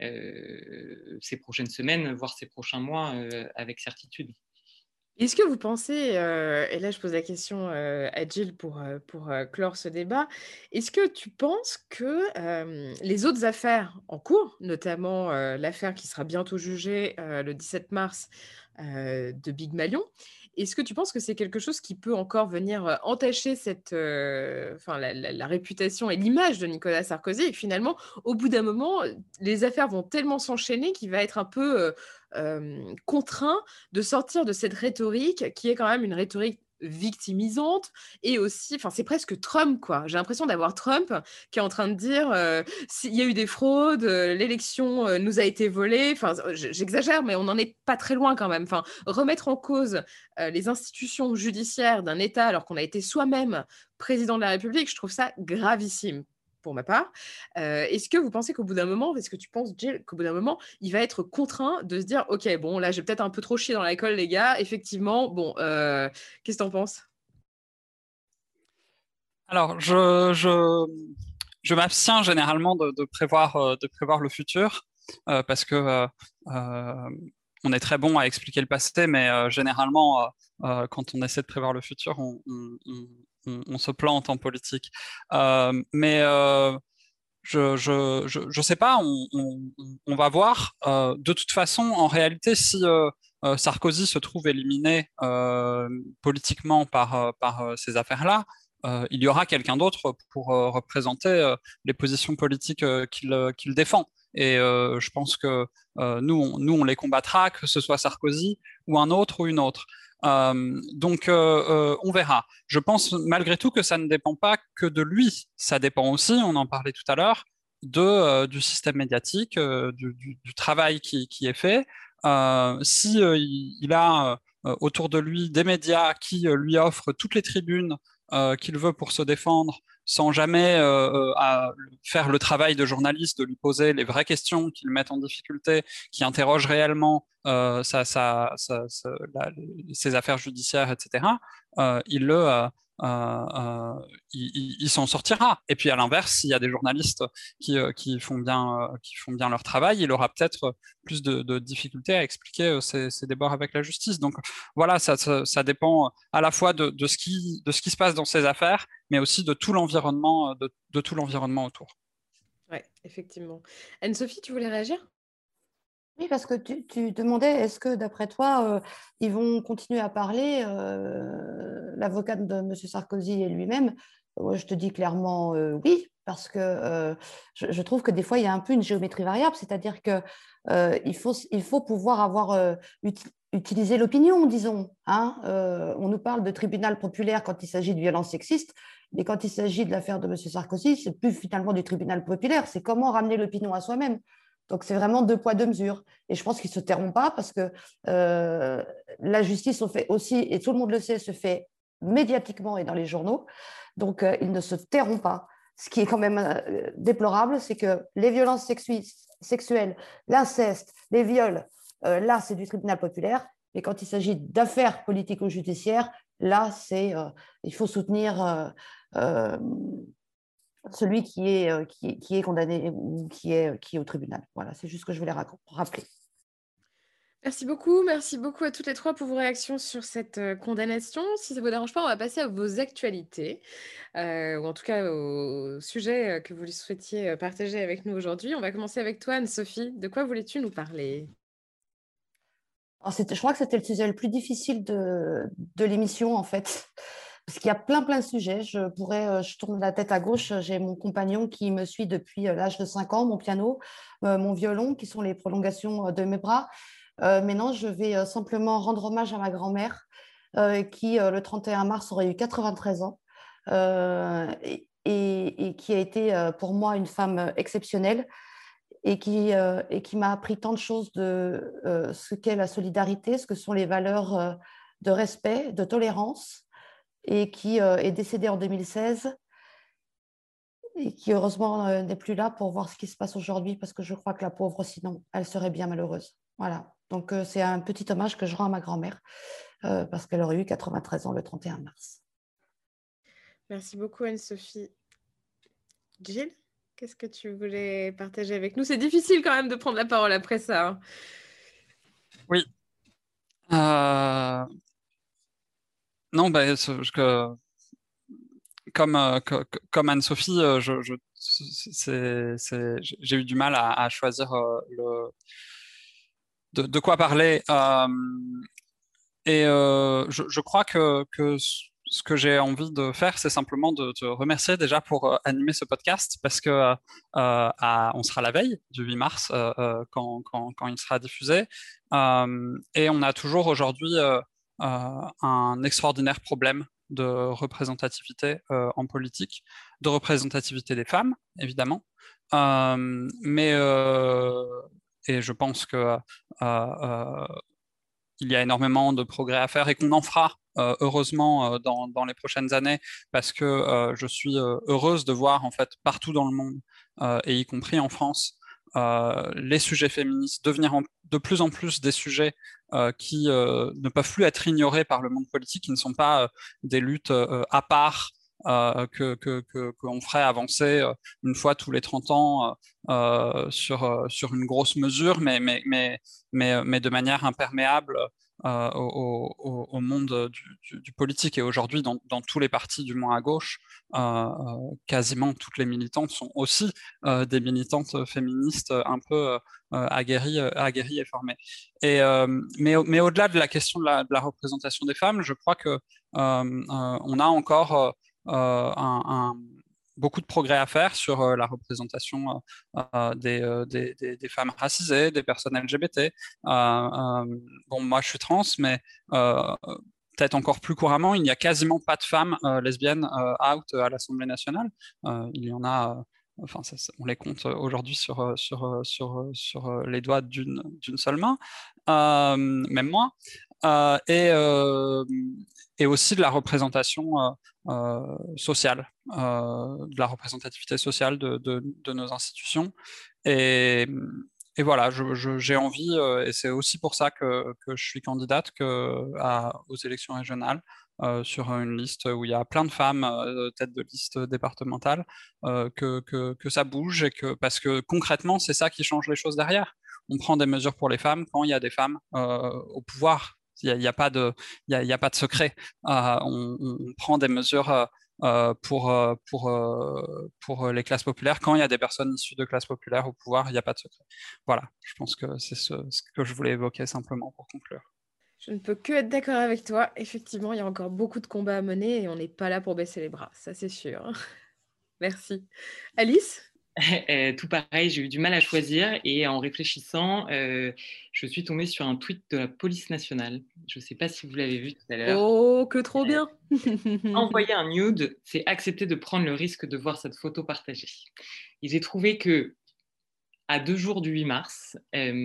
ces prochaines semaines, voire ces prochains mois, avec certitude. Est-ce que vous pensez, et là je pose la question à Jill pour clore ce débat, est-ce que tu penses que les autres affaires en cours, notamment l'affaire qui sera bientôt jugée le 17 mars de Big Malion, est-ce que tu penses que c'est quelque chose qui peut encore venir entacher la réputation et l'image de Nicolas Sarkozy, et que finalement, au bout d'un moment, les affaires vont tellement s'enchaîner qu'il va être un peu contraint de sortir de cette rhétorique qui est quand même une rhétorique victimisante et aussi, c'est presque Trump, quoi. J'ai l'impression d'avoir Trump qui est en train de dire s'il y a eu des fraudes, l'élection nous a été volée. J'exagère, mais on n'en est pas très loin quand même. Remettre en cause les institutions judiciaires d'un État alors qu'on a été soi-même président de la République, je trouve ça gravissime. Pour ma part, est-ce que vous pensez qu'au bout d'un moment, est-ce que tu penses, Jill, qu'au bout d'un moment, il va être contraint de se dire, ok, bon, là, j'ai peut-être un peu trop chié dans l'école, les gars, effectivement, bon, qu'est-ce que t'en penses? Alors, je m'abstiens généralement de prévoir le futur parce que on est très bon à expliquer le passé, mais généralement, quand on essaie de prévoir le futur, on se plante en politique. Mais je sais pas, on va voir. De toute façon, en réalité, si Sarkozy se trouve éliminé politiquement par ces affaires-là, il y aura quelqu'un d'autre pour représenter les positions politiques qu'il défend. Et je pense que nous, on les combattra, que ce soit Sarkozy ou un autre ou une autre. Donc, on verra. Je pense malgré tout que ça ne dépend pas que de lui. Ça dépend aussi, on en parlait tout à l'heure, du système médiatique, du travail qui est fait. Si il a autour de lui des médias qui lui offrent toutes les tribunes qu'il veut pour se défendre, sans jamais faire le travail de journaliste, de lui poser les vraies questions qui le mettent en difficulté, qui interrogent réellement ses affaires judiciaires, etc., il s'en sortira. Et puis à l'inverse, s'il y a des journalistes qui font bien leur travail, il aura peut-être plus de difficultés à expliquer ses débords avec la justice. Donc voilà, ça dépend à la fois de ce qui se passe dans ces affaires, mais aussi de tout l'environnement, de tout l'environnement autour. Oui, effectivement. Anne-Sophie, tu voulais réagir? Oui, parce que tu demandais, est-ce que d'après toi, ils vont continuer à parler, l'avocate de M. Sarkozy et lui-même? Moi, je te dis clairement oui, parce que je trouve que des fois, il y a un peu une géométrie variable, c'est-à-dire qu'il faut pouvoir utiliser l'opinion, disons. Hein. On nous parle de tribunal populaire quand il s'agit de violences sexistes, mais quand il s'agit de l'affaire de M. Sarkozy, c'est plus finalement du tribunal populaire, c'est comment ramener l'opinion à soi-même. Donc, c'est vraiment 2 poids 2 mesures. Et je pense qu'ils ne se tairont pas parce que la justice, on fait aussi, et tout le monde le sait, se fait médiatiquement et dans les journaux. Donc, ils ne se tairont pas. Ce qui est quand même déplorable, c'est que les violences sexuelles, l'inceste, les viols, là, c'est du tribunal populaire. Mais quand il s'agit d'affaires politico-judiciaires, là, il faut soutenir celui qui est condamné ou qui est au tribunal. Voilà, c'est juste ce que je voulais rappeler. Merci beaucoup à toutes les 3 pour vos réactions sur cette condamnation. Si ça ne vous dérange pas, on va passer à vos actualités, ou en tout cas au sujet que vous souhaitiez partager avec nous aujourd'hui. On va commencer avec toi, Anne-Sophie. De quoi voulais-tu nous parler? Alors, je crois que c'était le sujet le plus difficile de l'émission, en fait. Parce qu'il y a plein de sujets. Je tourne la tête à gauche. J'ai mon compagnon qui me suit depuis l'âge de 5 ans, mon piano, mon violon, qui sont les prolongations de mes bras. Maintenant, je vais simplement rendre hommage à ma grand-mère, qui, le 31 mars, aurait eu 93 ans, et qui a été pour moi une femme exceptionnelle et qui m'a appris tant de choses de ce qu'est la solidarité, ce que sont les valeurs de respect, de tolérance, et qui est décédée en 2016 et qui heureusement n'est plus là pour voir ce qui se passe aujourd'hui, parce que je crois que la pauvre, sinon, elle serait bien malheureuse. Voilà, donc c'est un petit hommage que je rends à ma grand-mère, parce qu'elle aurait eu 93 ans le 31 mars. Merci beaucoup, Anne-Sophie. Gilles, qu'est-ce que tu voulais partager avec nous? C'est difficile quand même de prendre la parole après ça. Hein. Oui. Non, comme Anne-Sophie, j'ai eu du mal à choisir de quoi parler. Je crois que ce que j'ai envie de faire, c'est simplement de te remercier déjà pour animer ce podcast, parce que on sera la veille du 8 mars quand il sera diffusé. Et on a toujours aujourd'hui un extraordinaire problème de représentativité en politique, de représentativité des femmes, évidemment. Et je pense que il y a énormément de progrès à faire et qu'on en fera heureusement dans les prochaines années, parce que je suis heureuse de voir en fait partout dans le monde, et y compris en France, les sujets féministes devenir de plus en plus des sujets qui ne peuvent plus être ignorés par le monde politique, qui ne sont pas des luttes à part qu'on ferait avancer une fois tous les 30 ans sur une grosse mesure, mais de manière imperméable au monde du politique. Et aujourd'hui, dans tous les partis, du moins à gauche, quasiment toutes les militantes sont aussi des militantes féministes un peu aguerries et formées. Mais au-delà de la question de la représentation des femmes, je crois que on a encore beaucoup de progrès à faire sur la représentation des femmes racisées, des personnes LGBT. Bon, moi, je suis trans, mais peut-être encore plus couramment, il n'y a quasiment pas de femmes lesbiennes out à l'Assemblée nationale. Il y en a... Enfin, on les compte aujourd'hui sur les doigts d'une seule main, même moins. Et aussi de la représentation sociale, de la représentativité sociale de nos institutions. Et voilà, j'ai envie, et c'est aussi pour ça que je suis candidate aux élections régionales, sur une liste où il y a plein de femmes, tête de liste départementale, que ça bouge, parce que concrètement, c'est ça qui change les choses derrière. On prend des mesures pour les femmes quand il y a des femmes au pouvoir. Il n'y a pas de secret. On prend des mesures pour les classes populaires quand il y a des personnes issues de classes populaires au pouvoir. Il n'y a pas de secret. Voilà, je pense que c'est ce que je voulais évoquer simplement pour conclure. Je ne peux que être d'accord avec toi. Effectivement, il y a encore beaucoup de combats à mener et on n'est pas là pour baisser les bras, ça c'est sûr. Merci. Alice ? Tout pareil, j'ai eu du mal à choisir et en réfléchissant, je suis tombée sur un tweet de la police nationale. Je ne sais pas si vous l'avez vu tout à l'heure. Oh, que trop bien. Envoyer un nude, c'est accepter de prendre le risque de voir cette photo partagée. Et j'ai trouvé que à 2 jours du 8 mars,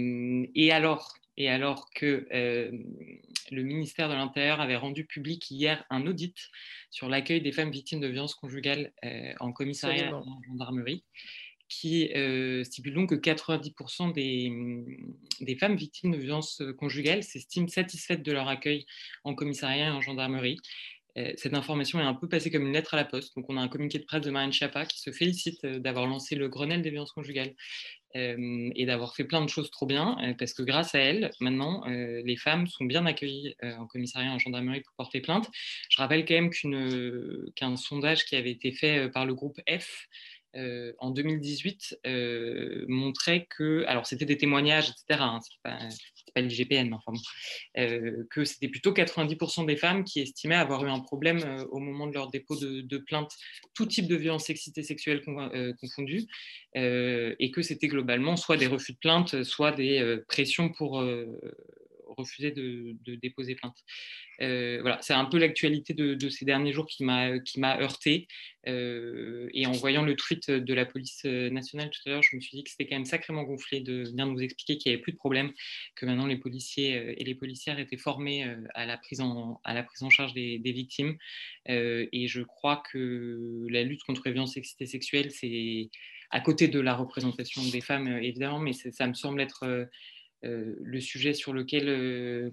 et alors que le ministère de l'Intérieur avait rendu public hier un audit sur l'accueil des femmes victimes de violences conjugales en commissariat et en gendarmerie, qui stipule donc que 90% des femmes victimes de violences conjugales s'estiment satisfaites de leur accueil en commissariat et en gendarmerie. Cette information est un peu passée comme une lettre à la poste. Donc, on a un communiqué de presse de Marlène Schiappa qui se félicite d'avoir lancé le Grenelle des violences conjugales et d'avoir fait plein de choses trop bien, parce que grâce à elle, maintenant, les femmes sont bien accueillies en commissariat et en gendarmerie pour porter plainte. Je rappelle quand même qu'un sondage qui avait été fait par le groupe F en 2018 montrait que, alors c'était des témoignages, etc., hein, c'est pas l'IGPN, mais enfin bon, que c'était plutôt 90% des femmes qui estimaient avoir eu un problème au moment de leur dépôt de plainte, tout type de violence sexiste et sexuelle confondue, et que c'était globalement soit des refus de plainte, soit des pressions pour refuser de déposer plainte. Voilà, c'est un peu l'actualité de ces derniers jours qui m'a heurtée. Et en voyant le tweet de la police nationale tout à l'heure, je me suis dit que c'était quand même sacrément gonflé de venir nous expliquer qu'il n'y avait plus de problème, que maintenant les policiers et les policières étaient formés à la prise en charge des victimes. Et je crois que la lutte contre les violences sexistes et sexuelles, c'est à côté de la représentation des femmes, évidemment, mais ça me semble être le sujet sur lequel...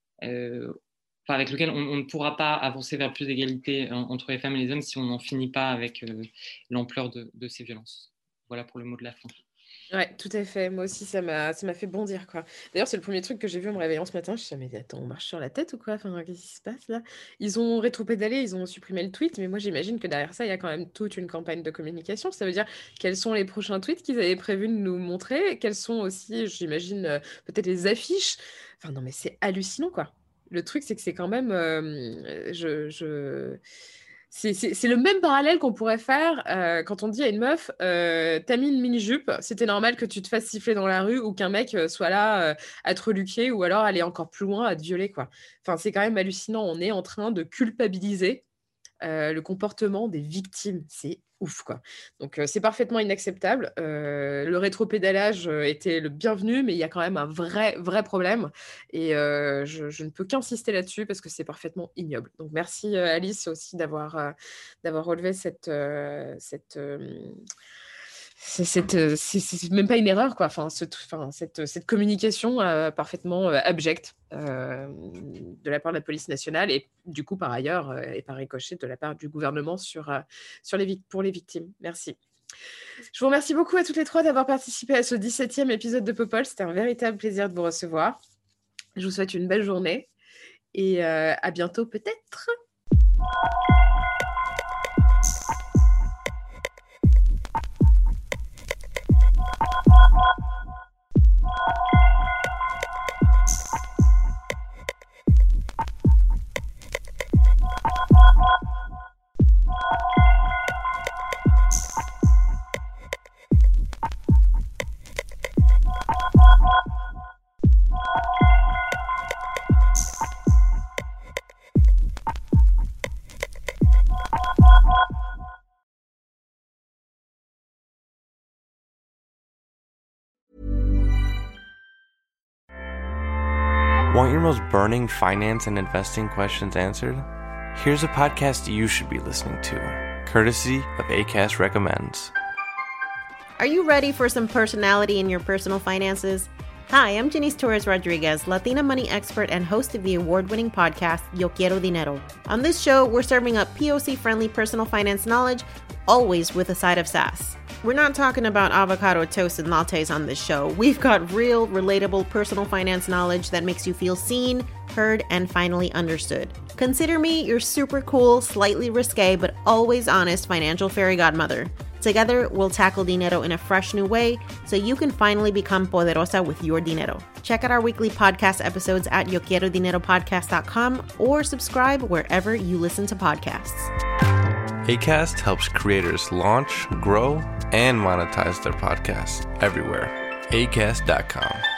avec lequel on ne pourra pas avancer vers plus d'égalité entre les femmes et les hommes si on n'en finit pas avec l'ampleur de ces violences. Voilà pour le mot de la fin. Ouais, tout à fait. Moi aussi, ça m'a fait bondir, quoi. D'ailleurs, c'est le premier truc que j'ai vu en me réveillant ce matin. Je me suis dit, mais attends, on marche sur la tête ou quoi? Enfin, qu'est-ce qui se passe là? Ils ont rétropédalé, ils ont supprimé le tweet, mais moi, j'imagine que derrière ça, il y a quand même toute une campagne de communication. Ça veut dire quels sont les prochains tweets qu'ils avaient prévu de nous montrer, quelles sont aussi, j'imagine, peut-être les affiches. Enfin, non, mais c'est hallucinant, quoi. Le truc, c'est que c'est quand même... C'est le même parallèle qu'on pourrait faire quand on dit à une meuf t'as mis une mini-jupe, c'était normal que tu te fasses siffler dans la rue ou qu'un mec soit là à te reluquer ou alors aller encore plus loin à te violer, quoi. Enfin, c'est quand même hallucinant. On est en train de culpabiliser le comportement des victimes. C'est ouf, quoi. Donc, c'est parfaitement inacceptable. Le rétropédalage était le bienvenu, mais il y a quand même un vrai problème. Et je ne peux qu'insister là-dessus parce que c'est parfaitement ignoble. Donc, merci Alice aussi d'avoir relevé cette c'est même pas une erreur, quoi. Enfin, cette communication parfaitement abjecte de la part de la police nationale et du coup par ailleurs et par ricochet de la part du gouvernement pour les victimes. Merci. Je vous remercie beaucoup à toutes les trois d'avoir participé à ce 17e épisode de Popol. C'était un véritable plaisir de vous recevoir. Je vous souhaite une belle journée et à bientôt peut-être. Want your most burning finance and investing questions answered? Here's a podcast you should be listening to, courtesy of Acast Recommends. Are you ready for some personality in your personal finances? Hi, I'm Janice Torres-Rodriguez, Latina money expert and host of the award-winning podcast, Yo Quiero Dinero. On this show, we're serving up POC-friendly personal finance knowledge, always with a side of sass. We're not talking about avocado toast and lattes on this show. We've got real, relatable personal finance knowledge that makes you feel seen, heard, and finally understood. Consider me your super cool, slightly risque, but always honest financial fairy godmother. Together, we'll tackle dinero in a fresh new way so you can finally become poderosa with your dinero. Check out our weekly podcast episodes at yoquierodineropodcast.com or subscribe wherever you listen to podcasts. Acast helps creators launch, grow, and monetize their podcasts everywhere. Acast.com.